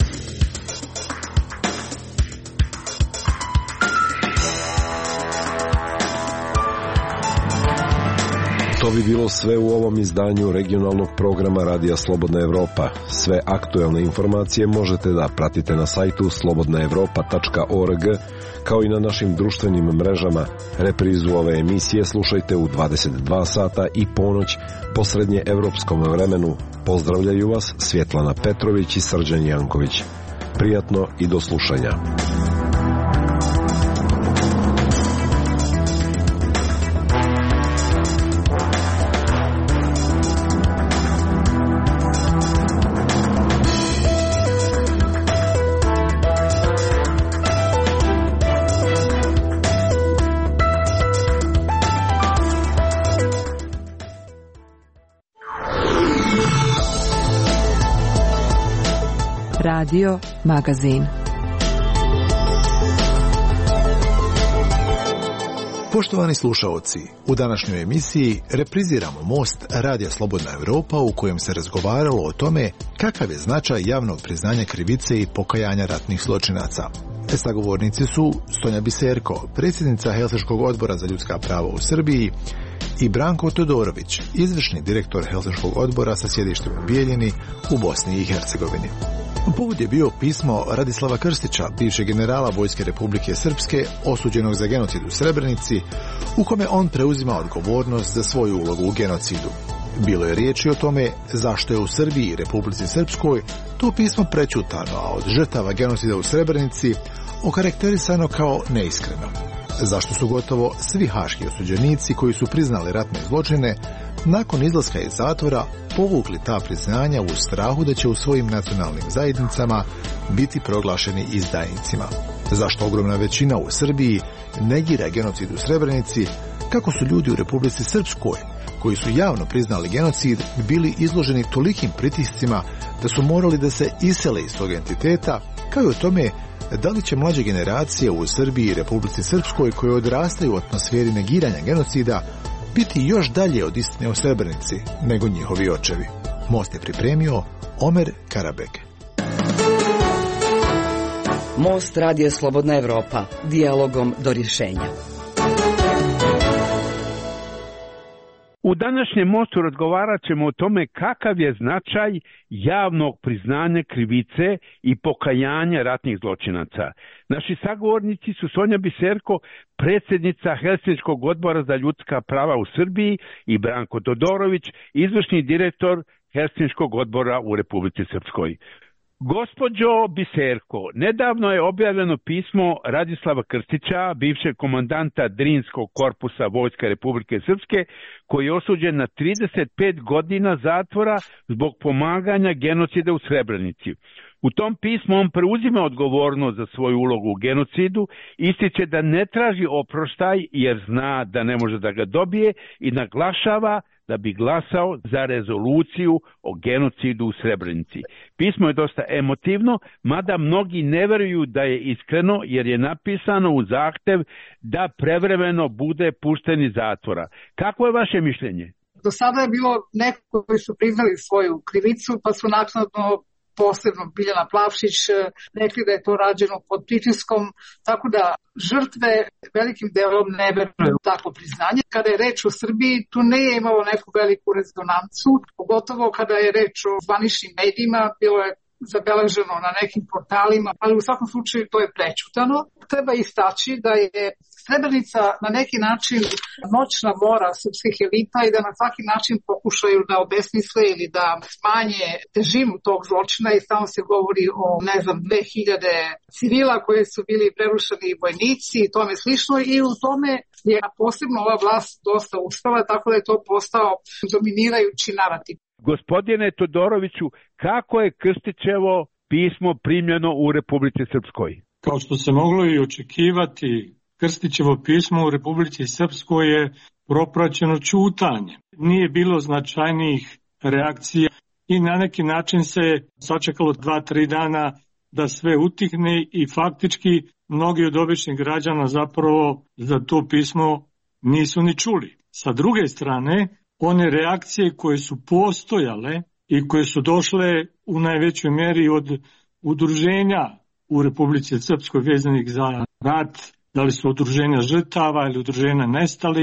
To bi bilo sve u ovom izdanju regionalnog programa Radija Slobodna Evropa. Sve aktuelne informacije možete da pratite na sajtu slobodnaevropa.org, kao i na našim društvenim mrežama. Reprizu ove emisije slušajte u 22 sata i ponoć po srednje evropskom vremenu. Pozdravljaju vas Svjetlana Petrović i Srđan Janković. Prijatno i do slušanja. Radio Magazin. Poštovani slušaoci, u današnjoj emisiji repriziramo Most Radija Slobodna Evropa u kojem se razgovaralo o tome kakav je značaj javnog priznanja krivice i pokajanja ratnih zločinaca. Sagovornici su Sonja Biserko, predsjednica Helsinškog odbora za ljudska prava u Srbiji, i Branko Todorović, izvršni direktor Helsinškog odbora sa sjedištem u Bijeljini u Bosni i Hercegovini. Povod je bio pismo Radislava Krstića, bivšeg generala Vojske Republike Srpske, osuđenog za genocid u Srebrenici, u kome on preuzima odgovornost za svoju ulogu u genocidu. Bilo je riječi o tome zašto je u Srbiji i Republici Srpskoj to pismo prećutano, a od žrtava genocida u Srebrenici okarakterisano kao neiskreno. Zašto su gotovo svi haški osuđenici koji su priznali ratne zločine nakon izlaska iz zatvora povukli ta priznanja u strahu da će u svojim nacionalnim zajednicama biti proglašeni izdajnicima? Zašto ogromna većina u Srbiji negira genocid u Srebrenici, kako su ljudi u Republici Srpskoj, koji su javno priznali genocid, bili izloženi tolikim pritiscima da su morali da se isele iz tog entiteta, kao i o tome da li će mlađe generacije u Srbiji i Republici Srpskoj koje odrastaju u atmosferi negiranja genocida biti još dalje od istine o Srebrenici nego njihovi očevi. Most je pripremio Omer Karabek. Most Radija Slobodna Evropa, dijalogom do rješenja. U današnjem mostu razgovarat ćemo o tome kakav je značaj javnog priznanja krivice i pokajanja ratnih zločinaca. Naši sagovornici su Sonja Biserko, predsjednica Helsinškog odbora za ljudska prava u Srbiji, i Branko Todorović, izvršni direktor Helsinškog odbora u Republici Srpskoj. Gospođo Biserko, nedavno je objavljeno pismo Radislava Krstića, bivšeg komandanta Drinskog korpusa Vojske Republike Srpske, koji je osuđen na 35 godina zatvora zbog pomaganja genocida u Srebrenici. U tom pismu on preuzima odgovornost za svoju ulogu u genocidu, ističe da ne traži oproštaj jer zna da ne može da ga dobije i naglašava da bi glasao za rezoluciju o genocidu u Srebrenici. Pismo je dosta emotivno, mada mnogi ne veruju da je iskreno jer je napisano u zahtev da prevremeno bude pušten iz zatvora. Kako je vaše mišljenje? Do sada je bilo neko koji su priznali svoju krivicu pa su naknadno, posebno Biljana Plavšić, rekli da je to rađeno pod pritiskom, tako da žrtve velikim delom ne veruju takvo priznanje. Kada je reč o Srbiji, tu ne je imalo neku veliku rezonancu, pogotovo kada je reč o zvaničnim medijima, bilo je zabeleženo na nekim portalima, ali u svakom slučaju to je prećutano. Treba istaći da je Srebrenica na neki način noćna mora srpskih elita i da na svaki način pokušaju da obesmisle ili da smanje težinu tog zločina i samo se govori o, 2000 civila koje su bili prerušeni vojnici i tome slično, i u tome je posebno ova vlast dosta uspela, tako da je to postao dominirajući narativ. Gospodine Todoroviću, kako je Krstićevo pismo primljeno u Republici Srpskoj? Kao što se moglo i očekivati, Krstićevo pismo u Republici Srpskoj je propraćeno ćutanje. Nije bilo značajnijih reakcija i na neki način se sačekalo 2-3 dana da sve utihne i faktički mnogi od običnih građana zapravo za to pismo nisu ni čuli. Sa druge strane, one reakcije koje su postojale i koje su došle u najvećoj mjeri od udruženja u Republici Srpskoj vezanih za rat, da li su udruženja žrtava ili udruženja nestalih,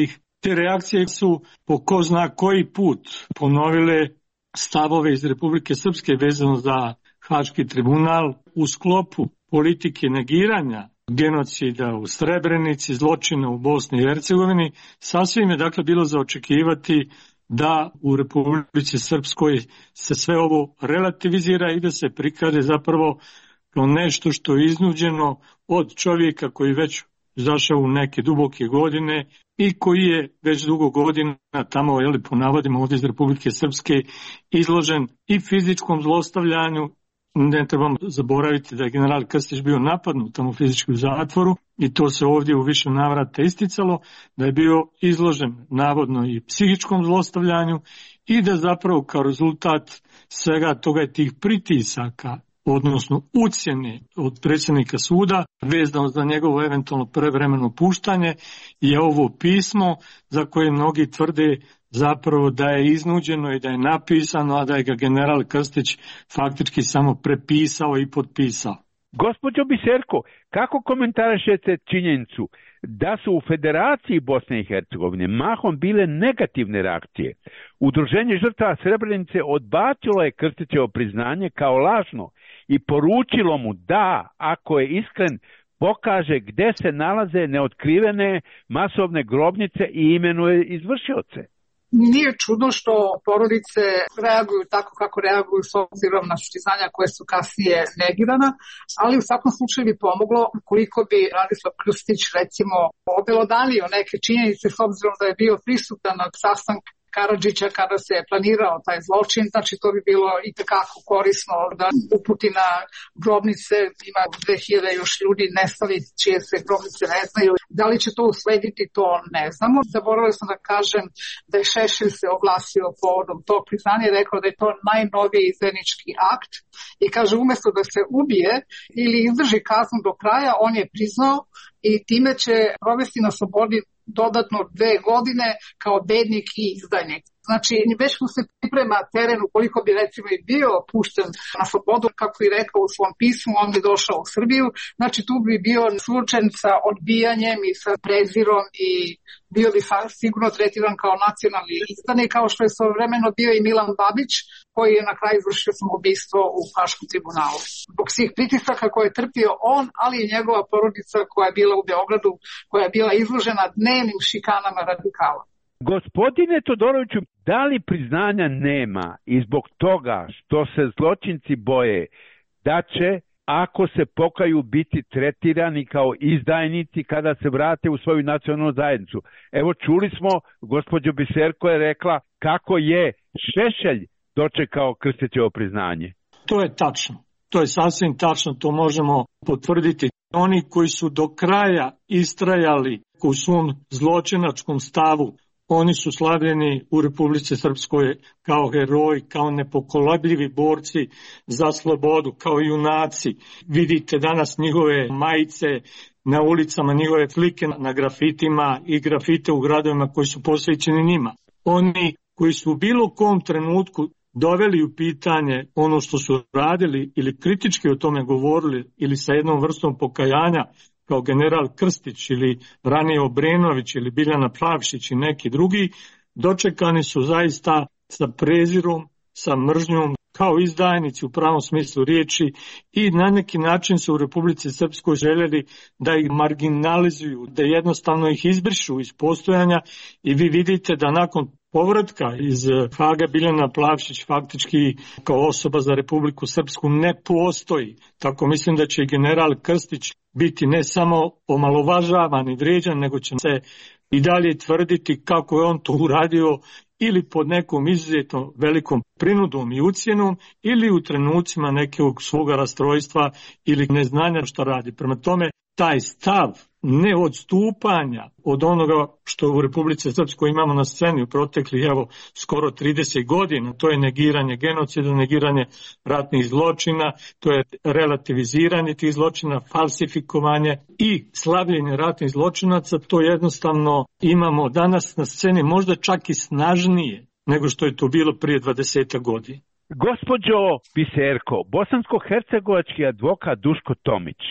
Te reakcije su po ko zna koji put ponovile stavove iz Republike Srpske vezano za Haški tribunal u sklopu politike negiranja genocida u Srebrenici, zločina u Bosni i Hercegovini. Sasvim je dakle bilo za očekivati da u Republici Srpskoj se sve ovo relativizira i da se prikaže zapravo kao nešto što je iznuđeno od čovjeka koji već zašao u neke duboke godine i koji je već dugo godina tamo, po navodima ovdje iz Republike Srpske, izložen i fizičkom zlostavljanju. Ne trebamo zaboraviti da je general Krstić bio napadnut tamo fizički u zatvoru i to se ovdje u više navrata isticalo, da je bio izložen navodno i psihičkom zlostavljanju i da zapravo kao rezultat svega toga je tih pritisaka, odnosno ucjene od predsjednika suda vezano za njegovo eventualno prevremeno puštanje, je ovo pismo za koje mnogi tvrde zapravo da je iznuđeno i da je napisano, a da je ga general Krstić faktički samo prepisao i potpisao. Gospođo Biserko, kako komentarišete činjenicu da su u Federaciji Bosne i Hercegovine mahom bile negativne reakcije? Udruženje žrtava Srebrenice odbacilo je Krstićevo priznanje kao lažno i poručilo mu da, ako je iskren, pokaže gde se nalaze neotkrivene masovne grobnice i imenuje izvršioce. Nije čudno što porodice reaguju tako kako reaguju s obzirom na priznanja koje su kasnije negirana, ali u svakom slučaju bi pomoglo koliko bi Radislav Krstić recimo obelodanio neke činjenice s obzirom da je bio prisutan na sastanku Karadžića kada se je planirao taj zločin, znači to bi bilo itekako korisno da uputi na grobnice, ima 2000 još ljudi nestali čije se grobnice ne znaju. Da li će to uslediti, to ne znamo. Zaboravila sam da kažem da je Šešelj se oglasio povodom tog priznanja i rekao da je to najnoviji izdajnički akt i kaže umjesto da se ubije ili izdrži kaznu do kraja, on je priznao i time će provesti na slobodi dodatno 2 godine kao bednik i izdajnik. Znači, već mu se priprema teren ukoliko bi recimo i bio pušten na slobodu, kako je rekao u svom pismu, on bi došao u Srbiju. Znači, tu bi bio suočen sa odbijanjem i sa prezirom i bio bi sigurno tretiran kao nacionalni izdanik, kao što je svojevremeno bio i Milan Babić, koji je na kraju izvršio samoubistvo u Haškom tribunalu. Zbog svih pritisaka koje je trpio on, ali i njegova porodica koja je bila u Beogradu, koja je bila izložena dnevnim šikanama radikala. Gospodine Todoroviću, da li priznanja nema i zbog toga što se zločinci boje da će, ako se pokaju, biti tretirani kao izdajnici kada se vrate u svoju nacionalnu zajednicu? Evo, čuli smo, gospođo Biserko je rekla kako je Šešelj dočekao Krstićevo priznanje. To je tačno. To je sasvim tačno, to možemo potvrditi. Oni koji su do kraja istrajali u svom zločinačkom stavu, oni su slavljeni u Republici Srpskoj kao heroji, kao nepokolebljivi borci za slobodu, kao junaci. Vidite danas njihove majice na ulicama, njihove slike na grafitima i grafite u gradovima koji su posvećeni njima. Oni koji su u bilo kom trenutku doveli u pitanje ono što su radili ili kritički o tome govorili ili sa jednom vrstom pokajanja, kao general Krstić ili ranije Obrenović ili Biljana Plavšić i neki drugi, dočekani su zaista sa prezirom, sa mržnjom, kao izdajnici u pravom smislu riječi i na neki način su u Republici Srpskoj željeli da ih marginalizuju, da jednostavno ih izbrišu iz postojanja i vi vidite da nakon povratka iz Haga Biljana Plavšić faktički kao osoba za Republiku Srpsku ne postoji. Tako mislim da će i general Krstić biti ne samo omalovažavan i vrijeđan, nego će se i dalje tvrditi kako je on to uradio ili pod nekom izuzetno velikom prinudom i ucjenom ili u trenucima nekog svoga rastrojstva ili neznanja što radi. Prema tome, taj stav neodstupanja od onoga što u Republici Srpskoj imamo na sceni u proteklih skoro 30 godina, to je negiranje genocida, negiranje ratnih zločina, to je relativiziranje tih zločina, falsifikovanje i slavljenje ratnih zločinaca, to jednostavno imamo danas na sceni možda čak i snažnije nego što je to bilo prije 20 godina. Gospođo Biserko, bosansko-hercegovački advokat Duško Tomić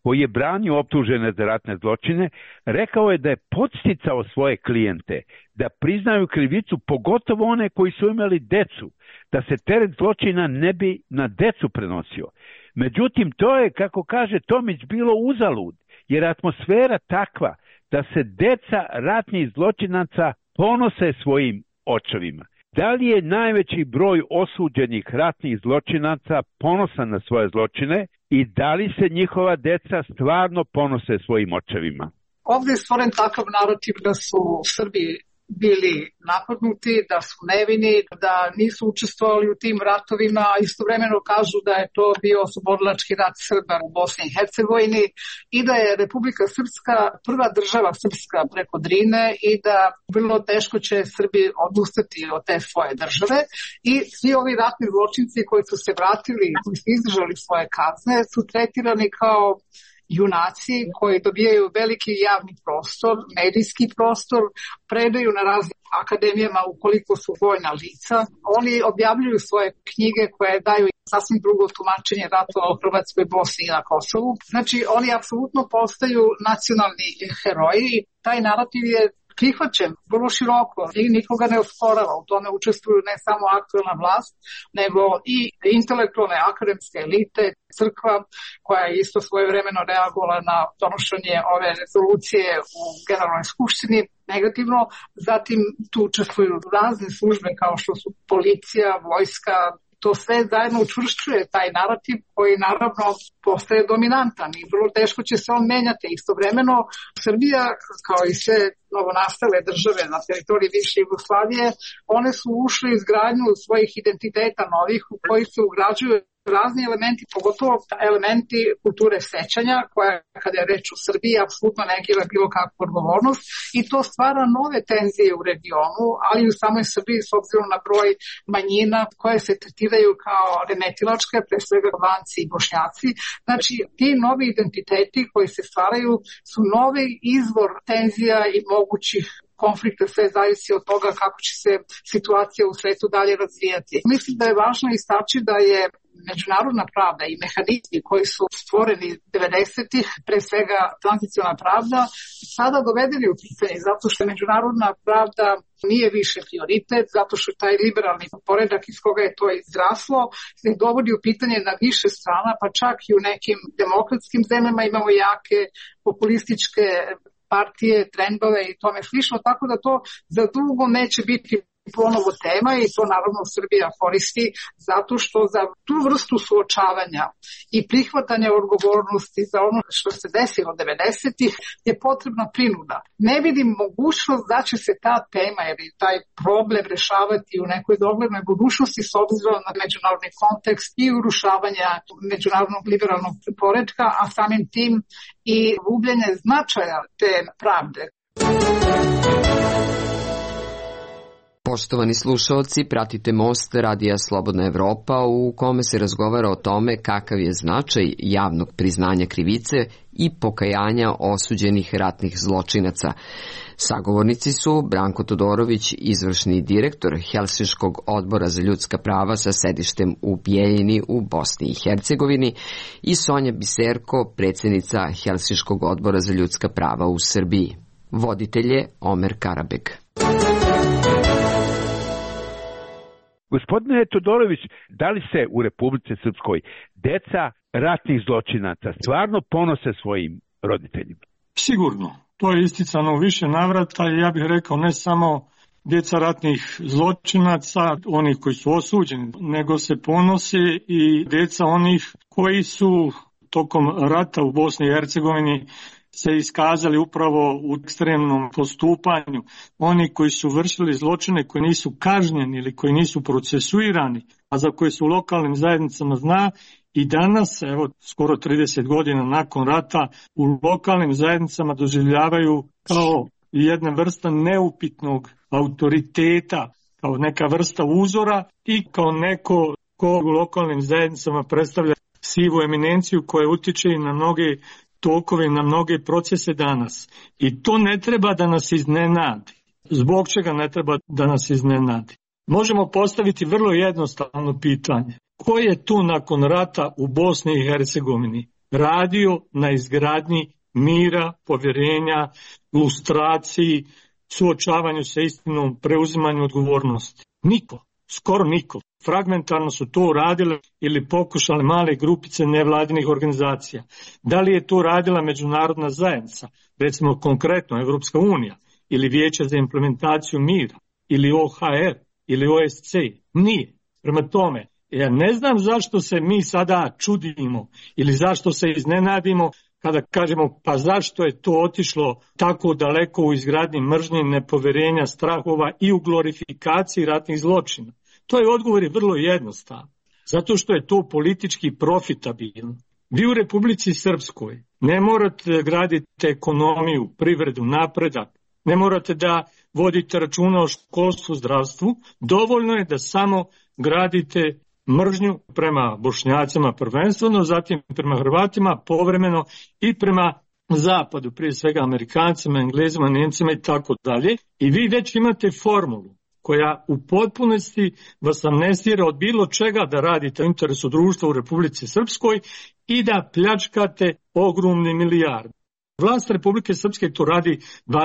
koji je branio optužene za ratne zločine, rekao je da je podsticao svoje klijente da priznaju krivicu, pogotovo one koji su imali decu, da se teret zločina ne bi na decu prenosio. Međutim, to je, kako kaže Tomić, bilo uzalud, jer atmosfera takva da se deca ratnih zločinaca ponose svojim očevima. Da li je najveći broj osuđenih ratnih zločinaca ponosan na svoje zločine i da li se njihova deca stvarno ponose svojim očevima? Ovdje je stvoren takav narativ da su Srbi bili napadnuti, da su nevini, da nisu učestvovali u tim ratovima, a istovremeno kažu da je to bio oslobodilački rat Srba u Bosni i Hercegovini i da je Republika Srpska prva država srpska preko Drine i da vrlo teško će Srbi odustati od te svoje države. I svi ovi ratni zločinci koji su se vratili, koji su izdržali svoje kazne, su tretirani kao junaci koji dobijaju veliki javni prostor, medijski prostor, predaju na raznim akademijama ukoliko su vojna lica. Oni objavljuju svoje knjige koje daju sasvim drugo tumačenje ratova u Hrvatskoj, Bosni i na Kosovu. Znači, oni apsolutno postaju nacionalni heroji. Taj narativ je prihvaćen vrlo široko i nikoga ne osporava. U tome učestvuju ne samo aktuelna vlast, nego i intelektualne akademske elite, crkva koja je isto svojevremeno reagovala na donošenje ove rezolucije u Generalnoj skupštini negativno. Zatim tu učestvuju razne službe kao što su policija, vojska. To sve zajedno učvršćuje taj narativ koji naravno postaje dominantan i vrlo teško će se on menjati. Istovremeno Srbija, kao i sve novonastale države na teritoriji bivše Jugoslavije, one su ušle u izgradnju svojih identiteta novih u koji se ugrađuju razni elementi, pogotovo elementi kulture sećanja, koja kada je reč o Srbiji apsolutno negira bilo kakvu odgovornost i to stvara nove tenzije u regionu, ali i u samoj Srbiji s obzirom na broj manjina koje se tretiraju kao remetilačke, pre svega Albanci i Bošnjaci. Znači, ti novi identiteti koji se stvaraju su novi izvor tenzija i mogućih konflikta, sve zavisi od toga kako će se situacija u svetu dalje razvijati. Mislim da je važno istaći da je međunarodna pravda i mehanizmi koji su stvoreni 90-ih, pre svega tranzicionalna pravda, sada dovedeni u pitanje zato što međunarodna pravda nije više prioritet, zato što taj liberalni poredak iz koga je to izraslo se dovodi u pitanje na više strana, pa čak i u nekim demokratskim zemljama imamo jake populističke partije, trendove i tome slično, tako da to za dugo neće biti ponovo tema i to naravno Srbija koristi zato što za tu vrstu suočavanja i prihvatanja odgovornosti za ono što se desilo 90-ih je potrebna prinuda. Ne vidim mogućnost da će se ta tema ili taj problem rešavati u nekoj doglednoj budućnosti s obzirom na međunarodni kontekst i urušavanja međunarodnog liberalnog poretka, a samim tim i gubljenje značaja te pravde. Poštovani slušaoci, pratite Most Radija Slobodna Evropa u kome se razgovara o tome kakav je značaj javnog priznanja krivice i pokajanja osuđenih ratnih zločinaca. Sagovornici su Branko Todorović, izvršni direktor Helsinškog odbora za ljudska prava sa sedištem u Bijeljini u Bosni i Hercegovini i Sonja Biserko, predsjednica Helsinškog odbora za ljudska prava u Srbiji. Voditelj je Omer Karabeg. Gospodine Todorović, da li se u Republici Srpskoj deca ratnih zločinaca stvarno ponose svojim roditeljima? Sigurno. To je isticano u više navrata i ja bih rekao ne samo djeca ratnih zločinaca, onih koji su osuđeni, nego se ponose i djeca onih koji su tokom rata u Bosni i Hercegovini se iskazali upravo u ekstremnom postupanju. Oni koji su vršili zločine koji nisu kažnjeni ili koji nisu procesuirani, a za koje su u lokalnim zajednicama zna i danas, evo skoro 30 godina nakon rata, u lokalnim zajednicama doživljavaju kao jedna vrsta neupitnog autoriteta, kao neka vrsta uzora i kao neko ko u lokalnim zajednicama predstavlja sivu eminenciju koja utiče i na mnoge tokove, na mnoge procese danas. I to ne treba da nas iznenadi. Zbog čega ne treba da nas iznenadi? Možemo postaviti vrlo jednostavno pitanje. Ko je tu nakon rata u Bosni i Hercegovini radio na izgradnji mira, povjerenja, lustraciji, suočavanju sa istinom, preuzimanju odgovornosti? Niko, skoro niko. Fragmentarno su to uradile ili pokušale male grupice nevladinih organizacija. Da li je to radila međunarodna zajednica, recimo konkretno Evropska unija, ili Vijeće za implementaciju mira, ili OHR, ili OSC? Nije. Prema tome, ja ne znam zašto se mi sada čudimo ili zašto se iznenadimo kada kažemo pa zašto je to otišlo tako daleko u izgradnji mržnje, nepoverenja, strahova i u glorifikaciji ratnih zločina. To je odgovor je vrlo jednostavan. Zato što je to politički profitabilno. Vi u Republici Srpskoj ne morate graditi ekonomiju, privredu, napredak. Ne morate da vodite računa o školstvu, zdravstvu. Dovoljno je da samo gradite mržnju prema Bošnjacima prvenstveno, zatim prema Hrvatima, povremeno i prema Zapadu, prije svega Amerikancima, Englezima, Nemcima i tako dalje. I vi već imate formulu koja u potpunosti vas amnestira od bilo čega da radite u interesu društva u Republici Srpskoj i da pljačkate ogromne milijarde. Vlast Republike Srpske to radi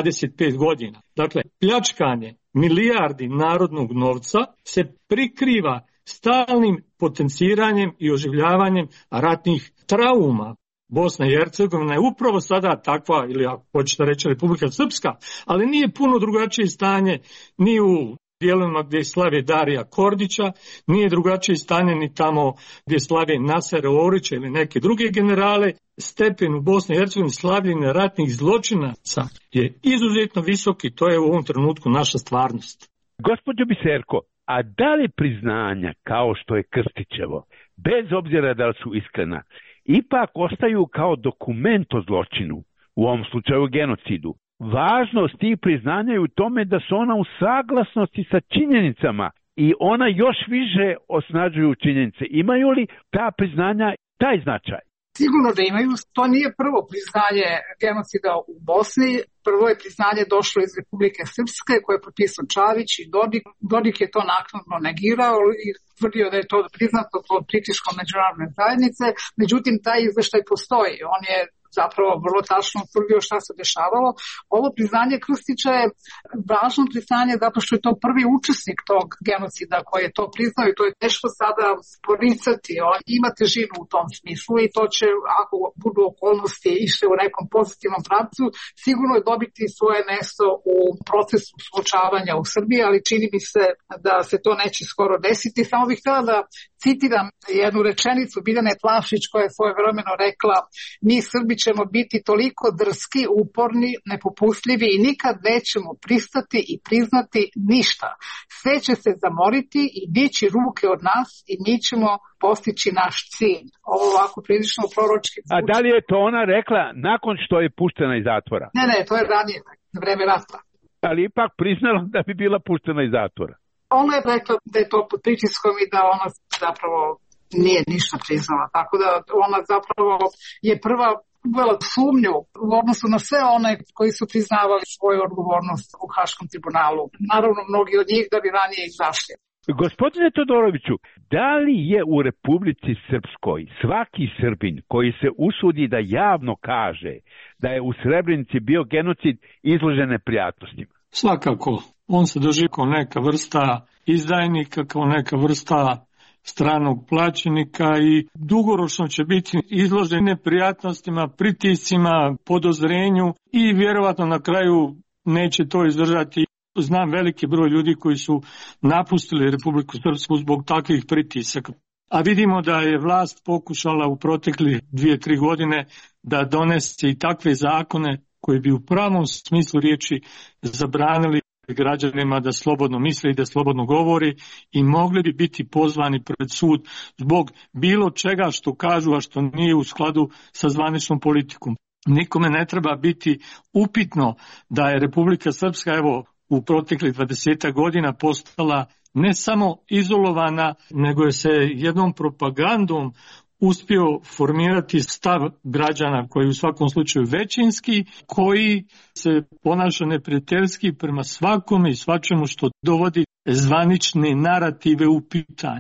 25 godina. Dakle, pljačkanje milijardi narodnog novca se prikriva stalnim potenciranjem i oživljavanjem ratnih trauma. Bosna i Hercegovina je upravo sada takva, ili ako hoćete reći Republika Srpska, ali nije puno drugačije stanje ni u dijelovima gdje slavi Darija Kordića, nije drugačije stanje ni tamo gdje slavi Nasera Orića ili neke druge generale. Stepen u Bosni i Hercegovini slavljenja ratnih zločinaca je izuzetno visok i to je u ovom trenutku naša stvarnost. Gospođo Biserko, a da li priznanja kao što je Krstićevo, bez obzira da li su iskrena, ipak ostaju kao dokument o zločinu, u ovom slučaju genocidu? Važnost tih priznanja je u tome da su ona u saglasnosti sa činjenicama i ona još više osnažuju činjenice. Imaju li ta priznanja taj značaj? Sigurno da imaju. To nije prvo priznanje genocida u Bosni. Prvo je priznanje došlo iz Republike Srpske koje je potpisao Čavić i Dodik. Dodik je to naknadno negirao i tvrdio da je to priznato pod pritiskom međunarodne zajednice. Međutim, taj izveštaj postoji. On je zapravo vrlo tačno utvrdio šta se dešavalo. Ovo priznanje Krstića je važno priznanje zato što je to prvi učesnik tog genocida koji je to priznao i to je teško sada poricati. On ima težinu u tom smislu i to će, ako budu okolnosti išle u nekom pozitivnom pravcu, sigurno je dobiti svoje mesto u procesu suočavanja u Srbiji, ali čini mi se da se to neće skoro desiti. Samo bih htjela da citiram jednu rečenicu Biljane Plavšić koja je svojevremeno rekla: mi Srbi ćemo biti toliko drski, uporni, nepopustljivi i nikad nećemo pristati i priznati ništa. Sve će se zamoriti i dići ruke od nas i mi ćemo postići naš cilj. Ovo ovako prilično proročki zvuči. A da li je to ona rekla nakon što je puštena iz zatvora? Ne, to je ranije, na vreme rata. Ali ipak priznala da bi bila puštena iz zatvora. Ona je rekla da je to pod pritiskom i da ona zapravo nije ništa priznala. Tako da ona zapravo je prva uvela sumnju u odnosu na sve one koji su priznavali svoju odgovornost u Haškom tribunalu. Naravno, mnogi od njih da bi ranije izašli. Gospodine Todoroviću, da li je u Republici Srpskoj svaki Srbin koji se usudi da javno kaže da je u Srebrenici bio genocid izložen neprijatnostima? Svakako. On se doživi kao neka vrsta izdajnika, kao neka vrsta stranog plaćenika i dugoročno će biti izložen neprijatnostima, pritiscima, podozrenju i vjerovatno na kraju neće to izdržati. Znam veliki broj ljudi koji su napustili Republiku Srpsku zbog takvih pritisaka. A vidimo da je vlast pokušala u proteklih 2-3 godine da donese i takve zakone koji bi u pravom smislu riječi zabranili građanima da slobodno misle i da slobodno govori i mogli bi biti pozvani pred sud zbog bilo čega što kažu, a što nije u skladu sa zvaničnom politikom. Nikome ne treba biti upitno da je Republika Srpska u proteklih 20 godina postala ne samo izolovana, nego je se jednom propagandom uspio formirati stav građana koji u svakom slučaju većinski, koji se ponaša neprijateljski prema svakome i svačemu što dovodi zvanične narative u pitanje.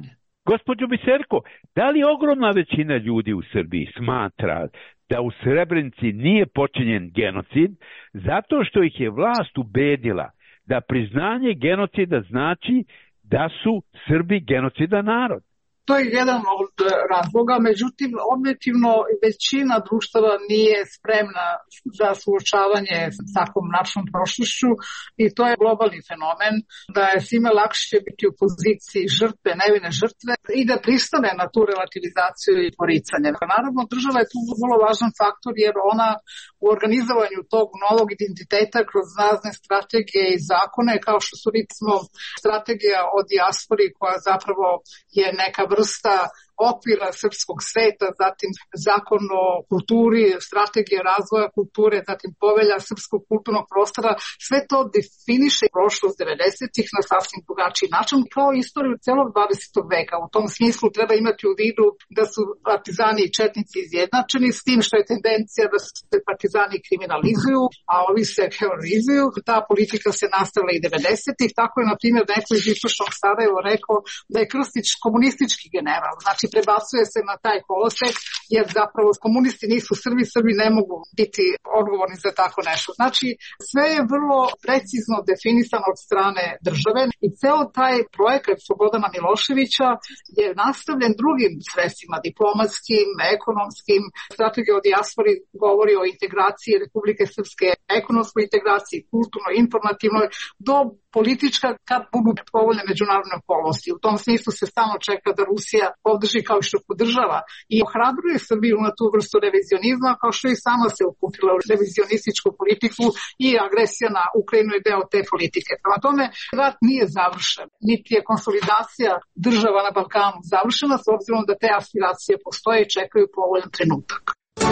Gospođo Biserko, da li ogromna većina ljudi u Srbiji smatra da u Srebrenici nije počinjen genocid zato što ih je vlast ubedila da priznanje genocida znači da su Srbi genocidan narod? To je jedan od razloga, međutim, objektivno većina društava nije spremna za suočavanje s takvom našom prošlošću i to je globalni fenomen, da je svima lakše biti u poziciji žrtve, nevine žrtve i da pristane na tu relativizaciju i poricanje. Naravno, država je tu vrlo važan faktor jer ona u organizovanju tog novog identiteta kroz razne strategije i zakone, kao što su recimo strategija o dijaspori koja zapravo je neka vrsta okvira srpskog sveta, zatim zakon o kulturi, strategija razvoja kulture, zatim povelja srpskog kulturnog prostora, sve to definiše prošlost 90-ih na sasvim drugačiji način, kao istoriju celog 20. veka. U tom smislu treba imati u vidu da su partizani i četnici izjednačeni s tim što je tendencija da se partizani kriminalizuju, a ovi se heroizuju. Ta politika se nastavila i 90-ih, tako je na primjer neko iz istočnog Sarajeva rekao da je Krstić komunistički general, znači prebacuje se na taj kolosek, jer zapravo komunisti nisu Srbi, Srbi ne mogu biti odgovorni za tako nešto. Znači, sve je vrlo precizno definisano od strane države i ceo taj projekat Slobodana Miloševića je nastavljen drugim sredstvima, diplomatskim, ekonomskim. Strategija o dijaspori govori o integraciji Republike Srpske, ekonomskoj integraciji, kulturnoj, informativnoj, do politička kad budu povoljne međunarodne okolnosti. U tom smislu se stalno čeka da Rusija podrži kao što podržava i ohrabruje Srbiju na tu vrstu revizionizma, kao što i sama se uputila u revizionističku politiku i agresija na Ukrajinu je deo te politike. Prema tome, rat nije završen, niti je konsolidacija država na Balkanu završena, s obzirom da te aspiracije postoje i čekaju povoljan trenutak.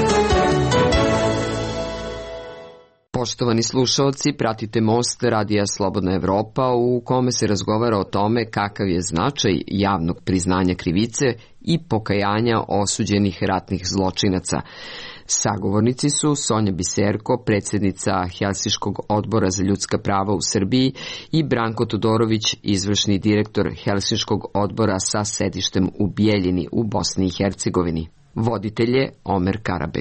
Poštovani slušaoci, pratite Most Radija Slobodna Evropa u kome se razgovara o tome kakav je značaj javnog priznanja krivice i pokajanja osuđenih ratnih zločinaca. Sagovornici su Sonja Biserko, predsjednica Helsinškog odbora za ljudska prava u Srbiji i Branko Todorović, izvršni direktor Helsinškog odbora sa sedištem u Bijeljini u Bosni i Hercegovini. Voditelj je Omer Karabeg.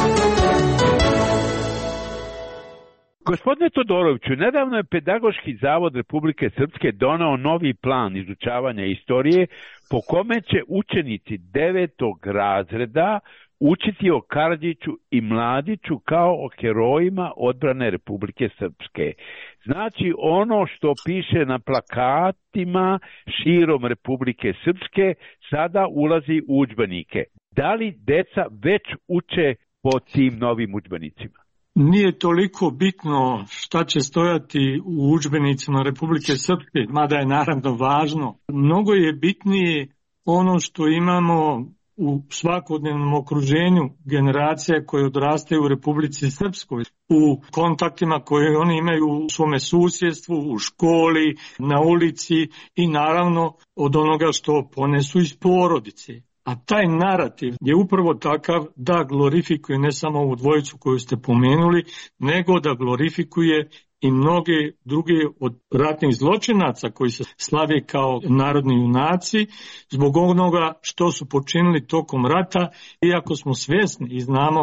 Gospodine Todoroviću, nedavno je Pedagoški zavod Republike Srpske donao novi plan izučavanja istorije po kome će učenici 9. razreda učiti o Karadžiću i Mladiću kao o herojima odbrane Republike Srpske. Znači ono što piše na plakatima širom Republike Srpske sada ulazi u udžbenike. Da li deca već uče po tim novim udžbenicima? Nije toliko bitno šta će stojati u udžbenicima Republike Srpske, mada je naravno važno. Mnogo je bitnije ono što imamo u svakodnevnom okruženju generacija koje odrastaju u Republici Srpskoj, u kontaktima koje oni imaju u svome susjedstvu, u školi, na ulici i naravno od onoga što ponesu iz porodice. A taj narativ je upravo takav da glorifikuje ne samo ovu dvojicu koju ste pomenuli, nego da glorifikuje i mnoge druge od ratnih zločinaca koji se slave kao narodni junaci zbog onoga što su počinili tokom rata, iako smo svjesni i znamo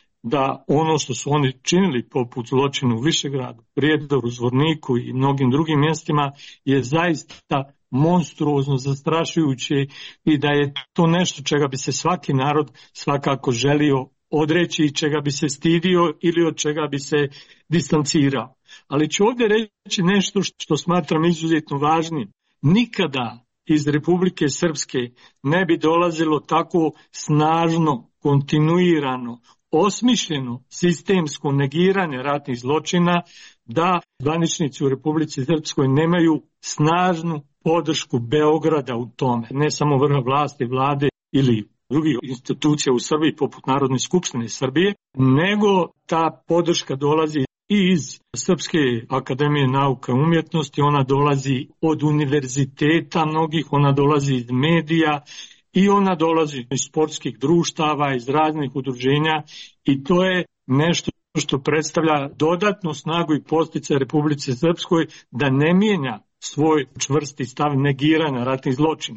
da ono što su oni činili poput zločina u Višegradu, Prijedoru, Zvorniku i mnogim drugim mjestima je zaista monstruozno, zastrašujuće i da je to nešto čega bi se svaki narod svakako želio odreći i čega bi se stidio ili od čega bi se distancirao. Ali ću ovdje reći nešto što smatram izuzetno važnim. Nikada iz Republike Srpske ne bi dolazilo tako snažno, kontinuirano, osmišljeno sistemsko negiranje ratnih zločina da zvaničnici u Republici Srpskoj nemaju snažnu podršku Beograda u tome, ne samo vrha vlasti, vlade ili drugih institucija u Srbiji poput Narodne skupštine Srbije, nego ta podrška dolazi i iz Srpske akademije nauka i umjetnosti, ona dolazi od univerziteta mnogih, ona dolazi iz medija i ona dolazi iz sportskih društava, iz raznih udruženja i to je nešto što predstavlja dodatnu snagu i podsticaj Republici Srpskoj da ne mijenja svoj čvrsti stav negiranja ratnih zločina.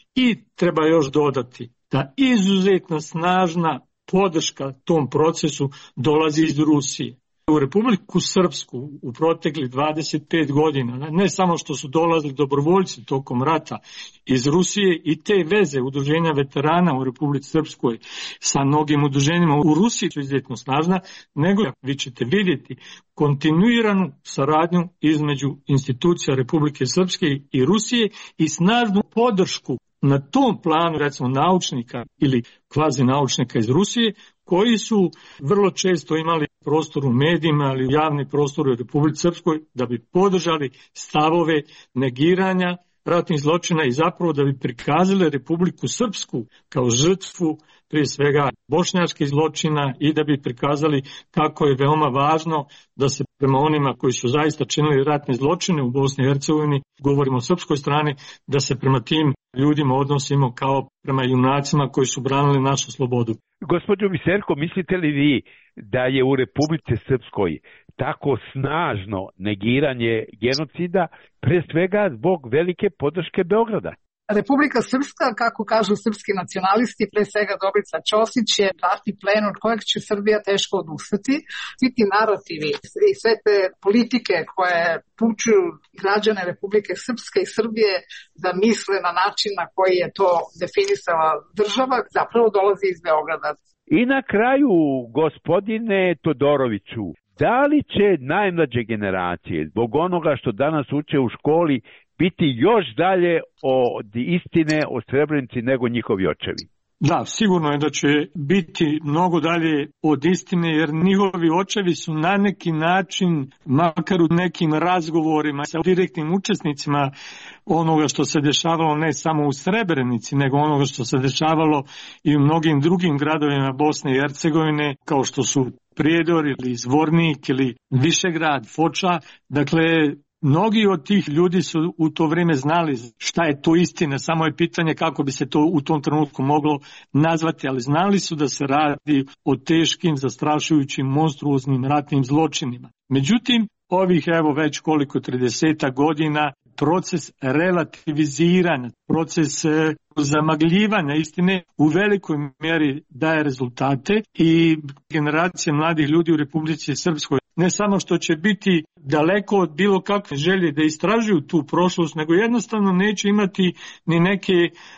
I treba još dodati da izuzetno snažna podrška tom procesu dolazi iz Rusije. U Republiku Srpsku u proteklih 25 godina, ne samo što su dolazili dobrovoljci tokom rata iz Rusije i te veze udruženja veterana u Republici Srpskoj sa mnogim udruženjima u Rusiji su izuzetno snažna, nego vi ćete vidjeti kontinuiranu saradnju između institucija Republike Srpske i Rusije i snažnu podršku na tom planu, recimo naučnika ili kvazi naučnika iz Rusije, koji su vrlo često imali prostor u medijima, ali u javni prostor u Republici Srpskoj, da bi podržali stavove negiranja ratnih zločina i zapravo da bi prikazali Republiku Srpsku kao žrtvu prije svega bošnjačkih zločina i da bi prikazali kako je veoma važno da se prema onima koji su zaista činili ratne zločine u Bosni i Hercegovini, govorimo o srpskoj strani, da se prema tim ljudima odnosimo kao prema junacima koji su branili našu slobodu. Gospođo Biserko, mislite li vi da je u Republici Srpskoj tako snažno negiranje genocida, pre svega zbog velike podrške Beograda? Republika Srpska, kako kažu srpski nacionalisti, pre svega Dobrica Ćosić, je ratni plen od kojeg će Srbija teško odustati. Svi ti narativi i sve te politike koje pučuju građane Republike Srpske i Srbije da misle na način na koji je to definisala država, zapravo dolazi iz Beograda. I na kraju, gospodine Todoroviću, da li će najmlađe generacije, zbog onoga što danas uče u školi, biti još dalje od istine o Srebrenici nego njihovi očevi? Da, sigurno je da će biti mnogo dalje od istine, jer njihovi očevi su na neki način, makar u nekim razgovorima sa direktnim učesnicima onoga što se dešavalo ne samo u Srebrenici, nego onoga što se dešavalo i u mnogim drugim gradovima Bosne i Hercegovine, kao što su Prijedor ili Zvornik ili Višegrad, Foča. Dakle, mnogi od tih ljudi su u to vrijeme znali šta je to istina, samo je pitanje kako bi se to u tom trenutku moglo nazvati, ali znali su da se radi o teškim, zastrašujućim, monstruoznim ratnim zločinima. Međutim, ovih već koliko 30 godina proces relativiziranja, proces zamagljivanja istine u velikoj mjeri daje rezultate i generacije mladih ljudi u Republici Srpskoj ne samo što će biti daleko od bilo kakve želje da istražuju tu prošlost, nego jednostavno neće imati ni neke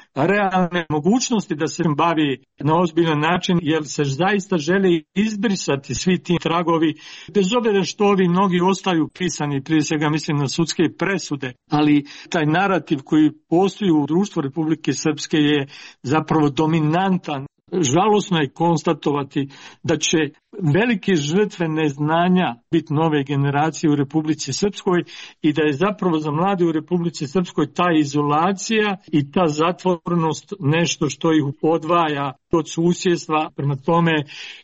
realne mogućnosti da se bavi na ozbiljan način, jer se zaista žele izbrisati svi ti tragovi, bez obzira što ovi mnogi ostaju pisani, prije svega mislim na sudske presude, ali taj narativ koji postoji u društvu Republike Srpske je zapravo dominantan. Žalosno je konstatovati da će velike žrtve neznanja biti nove generacije u Republici Srpskoj i da je zapravo za mlade u Republici Srpskoj ta izolacija i ta zatvorenost nešto što ih odvaja od susjedstva. Prema tome,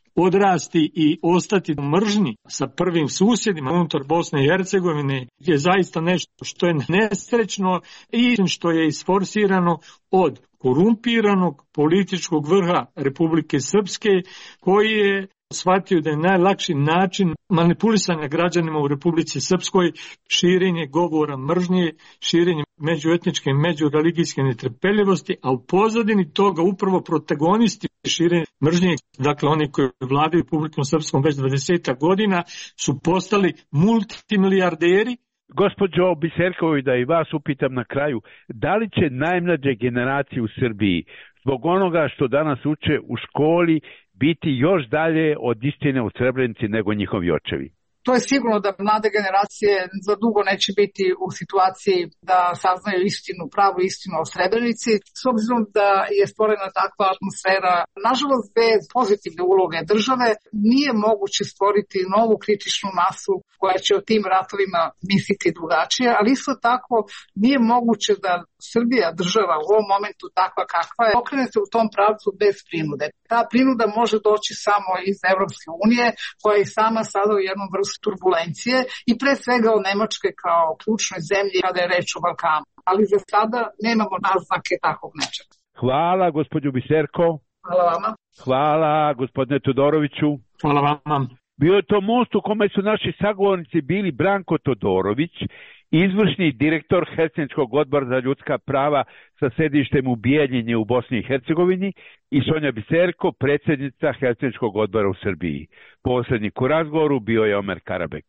odrasti i ostati u mržnji sa prvim susjedima unutar Bosne i Hercegovine je zaista nešto što je nesrećno i što je isforsirano od korumpiranog političkog vrha Republike Srpske, koji je shvatio da je najlakši način manipulisanja građanima u Republici Srpskoj širenje govora mržnje, širenje međuetničke i međureligijske netrpeljivosti, a u pozadini toga upravo protagonisti širenja mržnje, dakle oni koji vladaju Republikom Srpskom već 20 godina, su postali multimilijarderi. Gospođo Biserković, da i vas upitam na kraju, da li će najmlađe generacije u Srbiji zbog onoga što danas uče u školi biti još dalje od istine u Srebrenici nego njihovi očevi? To je sigurno da mlade generacije za dugo neće biti u situaciji da saznaju istinu, pravu istinu o Srebrenici, s obzirom da je stvorena takva atmosfera. Nažalost, bez pozitivne uloge države nije moguće stvoriti novu kritičnu masu koja će o tim ratovima misliti drugačije, ali isto tako nije moguće da Srbija, država u ovom momentu takva kakva je, okrene se u tom pravcu bez prinude. Ta prinuda može doći samo iz Evropske unije, koja je sama sada u jednom vrstu turbulencije i pre svega od Nemačke kao ključnoj zemlji kada je reč o Balkanu. Ali za sada nemamo naznake takvog nečega. Hvala, gospođo Biserko. Hvala vama. Hvala, gospodine Todoroviću. Hvala vama. Bio je to most u kome su naši sagovornici bili Branko Todorović izvršni direktor Helsinškog odbora za ljudska prava sa sedištem u Bijeljini u Bosni i Hercegovini i Sonja Biserko, predsjednica Helsinškog odbora u Srbiji. Posrednik u razgovoru bio je Omer Karabek.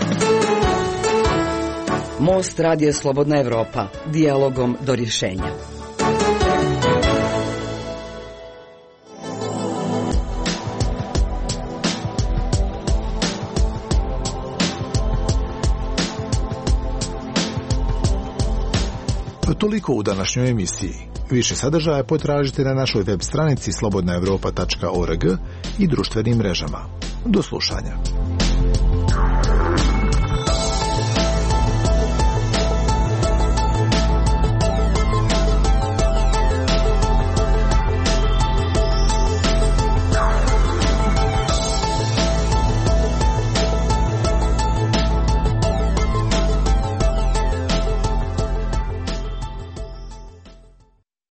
Most Radio Slobodna Evropa. Dijalogom do rješenja. Toliko u današnjoj emisiji. Više sadržaja potražite na našoj web stranici slobodnaevropa.org i društvenim mrežama. Do slušanja.